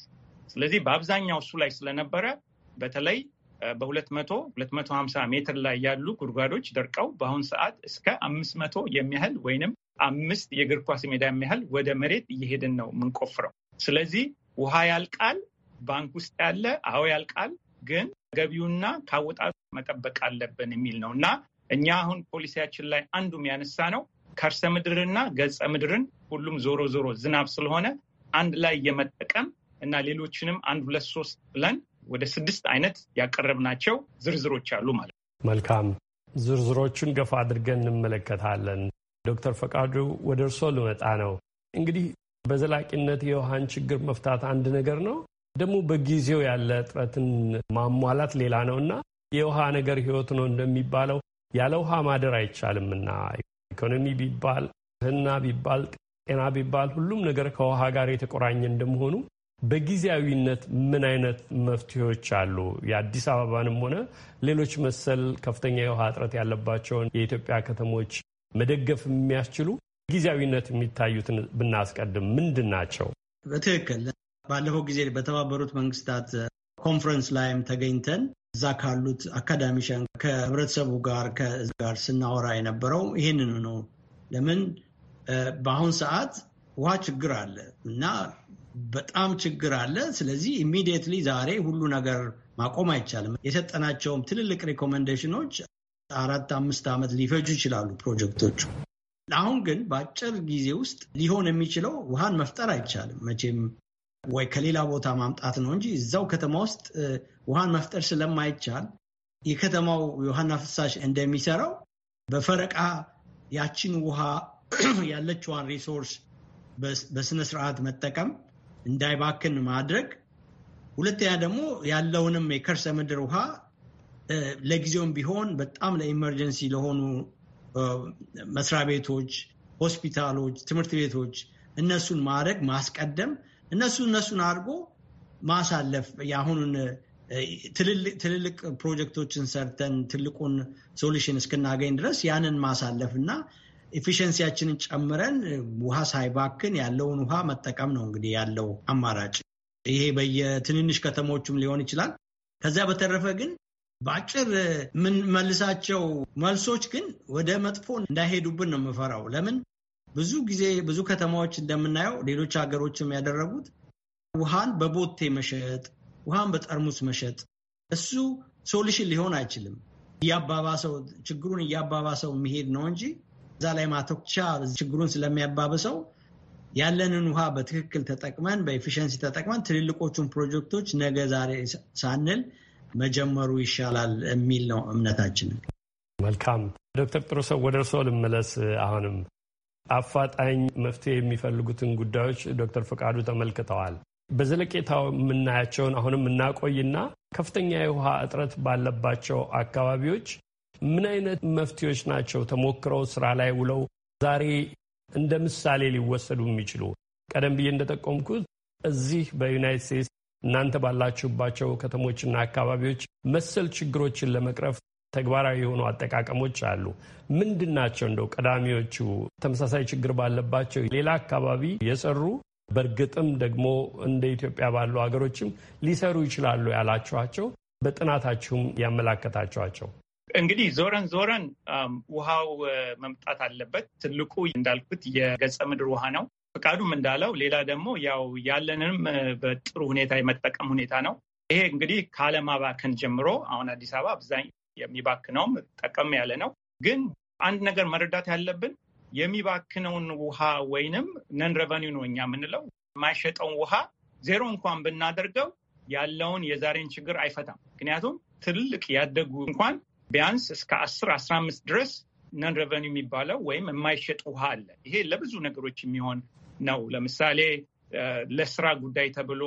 ስለዚህ በአብዛኛው እሱ ላይ ስለነበረ በተለይ በሁለት መቶ ሁለት መቶ ሀምሳ ሜትር ላይ ያሉ ጉድጓዶች ደርቀው በአሁን ሰዓት እስከ አምስት መቶ የሚያህል ወይንም አምስት የእግር ኳስ ሜዳ የሚያህል ወደ መሬት እየሄድን ነው የምንቆፍረው። ስለዚህ ውሃ ያልቃል፣ ባንክ ውስጥ ያለ አዎ ያልቃል፣ ግን ገቢውና ካወጣቱ መጠበቅ አለብን የሚል ነው እና እኛ አሁን ፖሊሲያችን ላይ አንዱ የሚያነሳ ነው ከርሰ ምድርና ገጸ ምድርን ሁሉም ዞሮ ዞሮ ዝናብ ስለሆነ አንድ ላይ የመጠቀም እና ሌሎችንም አንድ ሁለት ሶስት ብለን ወደ ስድስት አይነት ያቀረብናቸው ዝርዝሮች አሉ ማለት ነው። መልካም፣ ዝርዝሮቹን ገፋ አድርገን እንመለከታለን። ዶክተር ፈቃዱ ወደ እርስዎ ልመጣ ነው። እንግዲህ በዘላቂነት የውሃን ችግር መፍታት አንድ ነገር ነው፣ ደግሞ በጊዜው ያለ እጥረትን ማሟላት ሌላ ነውና የውሃ ነገር ህይወት ነው እንደሚባለው ያለ ውሃ ማደር አይቻልምና ኢኮኖሚ ቢባል ህና ቢባል ጤና ቢባል ሁሉም ነገር ከውሃ ጋር የተቆራኘ እንደመሆኑ በጊዜያዊነት ምን አይነት መፍትሄዎች አሉ? የአዲስ አበባንም ሆነ ሌሎች መሰል ከፍተኛ የውሃ እጥረት ያለባቸውን የኢትዮጵያ ከተሞች መደገፍ የሚያስችሉ ጊዜያዊነት የሚታዩትን ብናስቀድም ምንድን ናቸው? በትክክል ባለፈው ጊዜ በተባበሩት መንግስታት ኮንፈረንስ ላይም ተገኝተን እዛ ካሉት አካዳሚሻን ከህብረተሰቡ ጋር ጋር ስናወራ የነበረው ይህንን ነው። ለምን በአሁን ሰዓት ውሃ ችግር አለ እና በጣም ችግር አለ። ስለዚህ ኢሚዲየትሊ ዛሬ ሁሉ ነገር ማቆም አይቻልም። የሰጠናቸውም ትልልቅ ሪኮሜንዴሽኖች አራት አምስት ዓመት ሊፈጁ ይችላሉ ፕሮጀክቶቹ። አሁን ግን በአጭር ጊዜ ውስጥ ሊሆን የሚችለው ውሃን መፍጠር አይቻልም መቼም ወይ ከሌላ ቦታ ማምጣት ነው እንጂ እዛው ከተማ ውስጥ ውሃን መፍጠር ስለማይቻል የከተማው የውሃና ፍሳሽ እንደሚሰራው በፈረቃ ያችን ውሃ ያለችዋን ሪሶርስ በስነ ስርዓት መጠቀም እንዳይባክን ማድረግ፣ ሁለተኛ ደግሞ ያለውንም የከርሰ ምድር ውሃ ለጊዜውም ቢሆን በጣም ለኢመርጀንሲ ለሆኑ መስሪያ ቤቶች፣ ሆስፒታሎች፣ ትምህርት ቤቶች እነሱን ማድረግ ማስቀደም፣ እነሱ እነሱን አድርጎ ማሳለፍ የአሁኑን ትልልቅ ፕሮጀክቶችን ሰርተን ትልቁን ሶሉሽን እስክናገኝ ድረስ ያንን ማሳለፍ እና ኤፊሽንሲያችንን ጨምረን ውሃ ሳይባክን ያለውን ውሃ መጠቀም ነው እንግዲህ ያለው አማራጭ። ይሄ በየትንንሽ ከተሞችም ሊሆን ይችላል። ከዚያ በተረፈ ግን በአጭር ምን መልሳቸው መልሶች ግን ወደ መጥፎ እንዳይሄዱብን ነው የምፈራው። ለምን ብዙ ጊዜ ብዙ ከተማዎች እንደምናየው ሌሎች ሀገሮችም ያደረጉት ውሃን በቦቴ መሸጥ፣ ውሃን በጠርሙስ መሸጥ እሱ ሶሉሽን ሊሆን አይችልም። እያባባሰው ችግሩን እያባባሰው የሚሄድ ነው እንጂ እዛ ላይ ማተኩቻ ችግሩን ስለሚያባብሰው ያለንን ውሃ በትክክል ተጠቅመን በኤፊሽንሲ ተጠቅመን ትልልቆቹን ፕሮጀክቶች ነገ ዛሬ ሳንል መጀመሩ ይሻላል የሚል ነው እምነታችን። መልካም ዶክተር ጥሩሰው ወደ እርስዎ ልመለስ። አሁንም አፋጣኝ መፍትሄ የሚፈልጉትን ጉዳዮች ዶክተር ፈቃዱ ተመልክተዋል። በዘለቄታው የምናያቸውን አሁንም እናቆይና ከፍተኛ የውሃ እጥረት ባለባቸው አካባቢዎች ምን አይነት መፍትሄዎች ናቸው ተሞክረው ስራ ላይ ውለው ዛሬ እንደ ምሳሌ ሊወሰዱ የሚችሉ? ቀደም ብዬ እንደጠቆምኩት እዚህ በዩናይትድ ስቴትስ እናንተ ባላችሁባቸው ከተሞችና አካባቢዎች መሰል ችግሮችን ለመቅረፍ ተግባራዊ የሆኑ አጠቃቀሞች አሉ። ምንድን ናቸው እንደው ቀዳሚዎቹ ተመሳሳይ ችግር ባለባቸው ሌላ አካባቢ የሰሩ በእርግጥም ደግሞ እንደ ኢትዮጵያ ባሉ ሀገሮችም ሊሰሩ ይችላሉ ያላችኋቸው በጥናታችሁም ያመላከታችኋቸው? እንግዲህ ዞረን ዞረን ውሃው መምጣት አለበት። ትልቁ እንዳልኩት የገጸ ምድር ውሃ ነው። ፈቃዱም እንዳለው ሌላ ደግሞ ያው ያለንም በጥሩ ሁኔታ የመጠቀም ሁኔታ ነው። ይሄ እንግዲህ ካለማባከን ጀምሮ አሁን አዲስ አበባ አብዛኛው የሚባክነውም ጠቀም ያለ ነው። ግን አንድ ነገር መረዳት ያለብን የሚባክነውን ውሃ ወይንም ነን ረቨኒው ነው እኛ የምንለው የማይሸጠውን ውሃ ዜሮ እንኳን ብናደርገው ያለውን የዛሬን ችግር አይፈታም። ምክንያቱም ትልቅ ያደጉ እንኳን ቢያንስ እስከ አስር አስራ አምስት ድረስ ነን ረቨኒው የሚባለው ወይም የማይሸጥ ውሃ አለ። ይሄ ለብዙ ነገሮች የሚሆን ነው። ለምሳሌ ለስራ ጉዳይ ተብሎ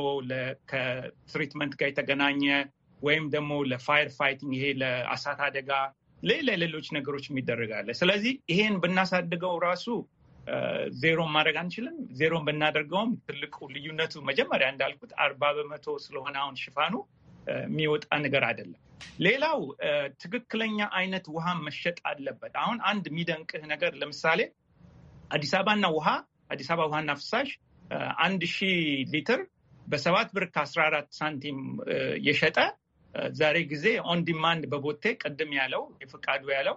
ከትሪትመንት ጋር የተገናኘ ወይም ደግሞ ለፋየር ፋይቲንግ ይሄ ለእሳት አደጋ ሌላ ሌሎች ነገሮች የሚደረጋለ። ስለዚህ ይሄን ብናሳድገው ራሱ ዜሮን ማድረግ አንችልም። ዜሮን ብናደርገውም ትልቁ ልዩነቱ መጀመሪያ እንዳልኩት አርባ በመቶ ስለሆነ አሁን ሽፋኑ የሚወጣ ነገር አይደለም። ሌላው ትክክለኛ አይነት ውሃ መሸጥ አለበት። አሁን አንድ የሚደንቅህ ነገር ለምሳሌ አዲስ አበባና ውሃ አዲስ አበባ ውሃና ፍሳሽ አንድ ሺህ ሊትር በሰባት ብር ከአስራ አራት ሳንቲም የሸጠ ዛሬ ጊዜ ኦን ዲማንድ በቦቴ ቅድም ያለው የፈቃዱ ያለው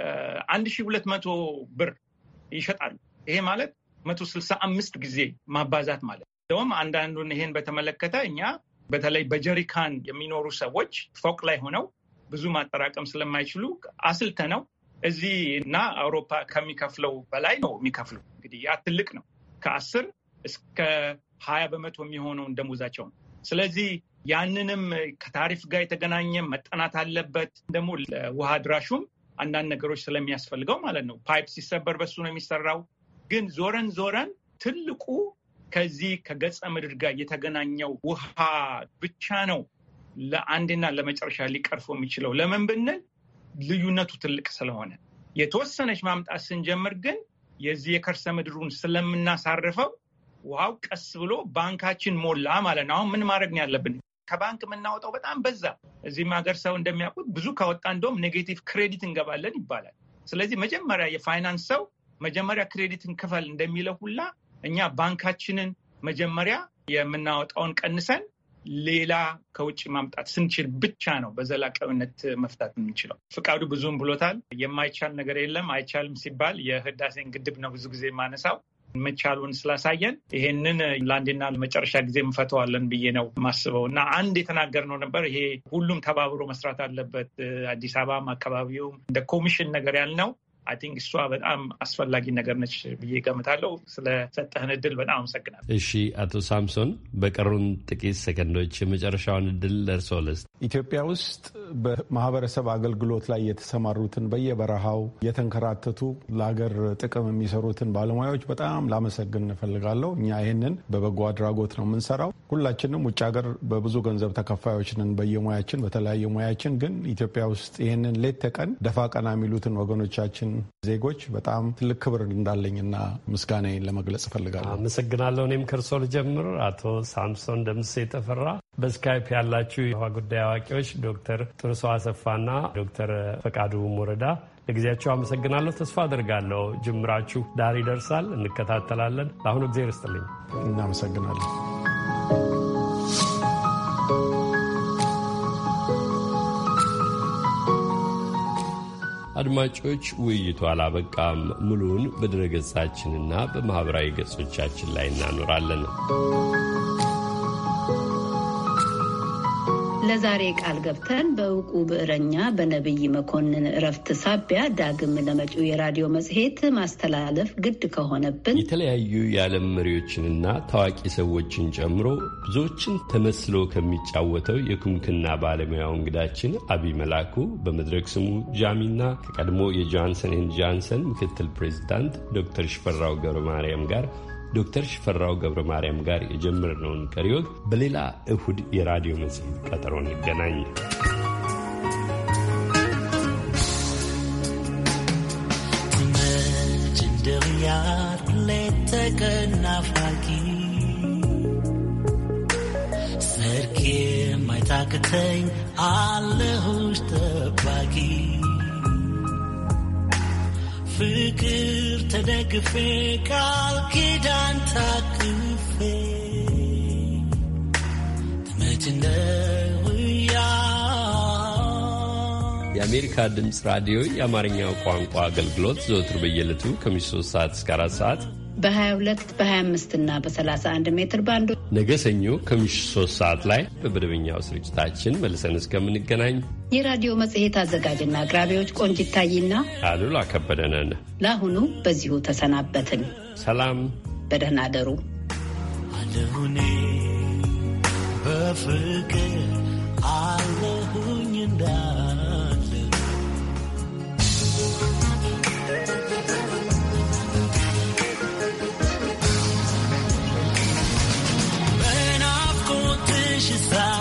አንድ ሺህ ሁለት መቶ ብር ይሸጣሉ። ይሄ ማለት መቶ ስልሳ አምስት ጊዜ ማባዛት ማለት ነው። አንዳንዱን ይሄን በተመለከተ እኛ በተለይ በጀሪካን የሚኖሩ ሰዎች ፎቅ ላይ ሆነው ብዙ ማጠራቀም ስለማይችሉ አስልተነው እዚህ እና አውሮፓ ከሚከፍለው በላይ ነው የሚከፍሉ። እንግዲህ ያ ትልቅ ነው። ከአስር እስከ ሀያ በመቶ የሚሆነው ደሞዛቸው ነው። ስለዚህ ያንንም ከታሪፍ ጋር የተገናኘ መጠናት አለበት። ደግሞ ለውሃ ድራሹም አንዳንድ ነገሮች ስለሚያስፈልገው ማለት ነው። ፓይፕ ሲሰበር በሱ ነው የሚሰራው። ግን ዞረን ዞረን ትልቁ ከዚህ ከገጸ ምድር ጋር የተገናኘው ውሃ ብቻ ነው ለአንድና ለመጨረሻ ሊቀርፎ የሚችለው። ለምን ብንል ልዩነቱ ትልቅ ስለሆነ የተወሰነች ማምጣት ስንጀምር ግን የዚህ የከርሰ ምድሩን ስለምናሳርፈው ውሃው ቀስ ብሎ ባንካችን ሞላ ማለት ነው። አሁን ምን ማድረግ ነው ያለብን? ከባንክ የምናወጣው በጣም በዛ። እዚህም ሀገር ሰው እንደሚያውቁት ብዙ ካወጣ እንደውም ኔጌቲቭ ክሬዲት እንገባለን ይባላል። ስለዚህ መጀመሪያ የፋይናንስ ሰው መጀመሪያ ክሬዲትን ክፈል እንደሚለው ሁላ እኛ ባንካችንን መጀመሪያ የምናወጣውን ቀንሰን ሌላ ከውጭ ማምጣት ስንችል ብቻ ነው በዘላቂነት መፍታት የምንችለው። ፍቃዱ ብዙም ብሎታል። የማይቻል ነገር የለም። አይቻልም ሲባል የህዳሴን ግድብ ነው ብዙ ጊዜ ማነሳው። መቻሉን ስላሳየን ይሄንን ለአንድና ለመጨረሻ ጊዜ እንፈተዋለን ብዬ ነው ማስበው እና አንድ የተናገርነው ነበር። ይሄ ሁሉም ተባብሮ መስራት አለበት። አዲስ አበባም አካባቢውም እንደ ኮሚሽን ነገር ያልነው አይ ቲንክ እሷ በጣም አስፈላጊ ነገር ነች ብዬ ገምታለሁ። ስለሰጠህን እድል በጣም አመሰግናለሁ። እሺ አቶ ሳምሶን በቀሩን ጥቂት ሰከንዶች የመጨረሻውን እድል ለእርስዎ ልስጥ። ኢትዮጵያ ውስጥ በማህበረሰብ አገልግሎት ላይ የተሰማሩትን በየበረሃው የተንከራተቱ ለሀገር ጥቅም የሚሰሩትን ባለሙያዎች በጣም ላመሰግን እንፈልጋለሁ። እኛ ይህንን በበጎ አድራጎት ነው የምንሰራው። ሁላችንም ውጭ ሀገር በብዙ ገንዘብ ተከፋዮች ነን በየሙያችን በተለያየ ሙያችን። ግን ኢትዮጵያ ውስጥ ይህንን ሌት ተቀን ደፋ ቀና የሚሉትን ወገኖቻችን ዜጎች በጣም ትልቅ ክብር እንዳለኝና ምስጋናዬን ለመግለጽ እፈልጋለሁ። አመሰግናለሁ። እኔም ከእርሶ ልጀምር። አቶ ሳምሶን ደምሴ ተፈራ፣ በስካይፕ ያላችሁ የውሃ ጉዳይ አዋቂዎች ዶክተር ጥሩሰው አሰፋና ዶክተር ፈቃዱ ሞረዳ ለጊዜያቸው አመሰግናለሁ። ተስፋ አድርጋለሁ ጅምራችሁ ዳር ይደርሳል። እንከታተላለን። ለአሁኑ ጊዜ ርስጥልኝ። እናመሰግናለን። አድማጮች፣ ውይይቱ አላበቃም። ሙሉውን በድረገጻችንና በማህበራዊ ገጾቻችን ላይ እናኖራለን። ለዛሬ ቃል ገብተን በእውቁ ብዕረኛ በነብይ መኮንን እረፍት ሳቢያ ዳግም ለመጪው የራዲዮ መጽሔት ማስተላለፍ ግድ ከሆነብን የተለያዩ የዓለም መሪዎችንና ታዋቂ ሰዎችን ጨምሮ ብዙዎችን ተመስሎ ከሚጫወተው የኩምክና ባለሙያው እንግዳችን አብይ መላኩ በመድረክ ስሙ ጃሚና ከቀድሞ የጃንሰን ኤንድ ጃንሰን ምክትል ፕሬዚዳንት ዶክተር ሽፈራው ገብረ ማርያም ጋር ዶክተር ሽፈራው ገብረ ማርያም ጋር የጀመርነውን ቀሪ ወግ በሌላ እሁድ የራዲዮ መጽሔት ቀጠሮ እንገናኝ። ተቀናፋቂ ሰርኬ ማይታክተኝ አለሁሽ ጠባቂ ፍቅር ተደግፌ ቃል ኪዳን ታቅፌ ትመጭነ ውያ። የአሜሪካ ድምፅ ራዲዮ የአማርኛው ቋንቋ አገልግሎት ዘወትር በየዕለቱ ከምሽቱ ሶስት ሰዓት እስከ አራት ሰዓት በሀያ ሁለት በሀያ አምስት እና በሰላሳ አንድ ሜትር ባንዶ ነገ ሰኞ ከምሽቱ ሶስት ሰዓት ላይ በመደበኛው ስርጭታችን መልሰን እስከምንገናኝ የራዲዮ መጽሔት አዘጋጅና አቅራቢዎች ቆንጂት ታይና አሉላ ከበደ ነን። ለአሁኑ በዚሁ ተሰናበትን። ሰላም፣ በደህና አደሩ። አለሁኔ በፍቅር አለሁኝ እንዳለ በናፍቆትሽ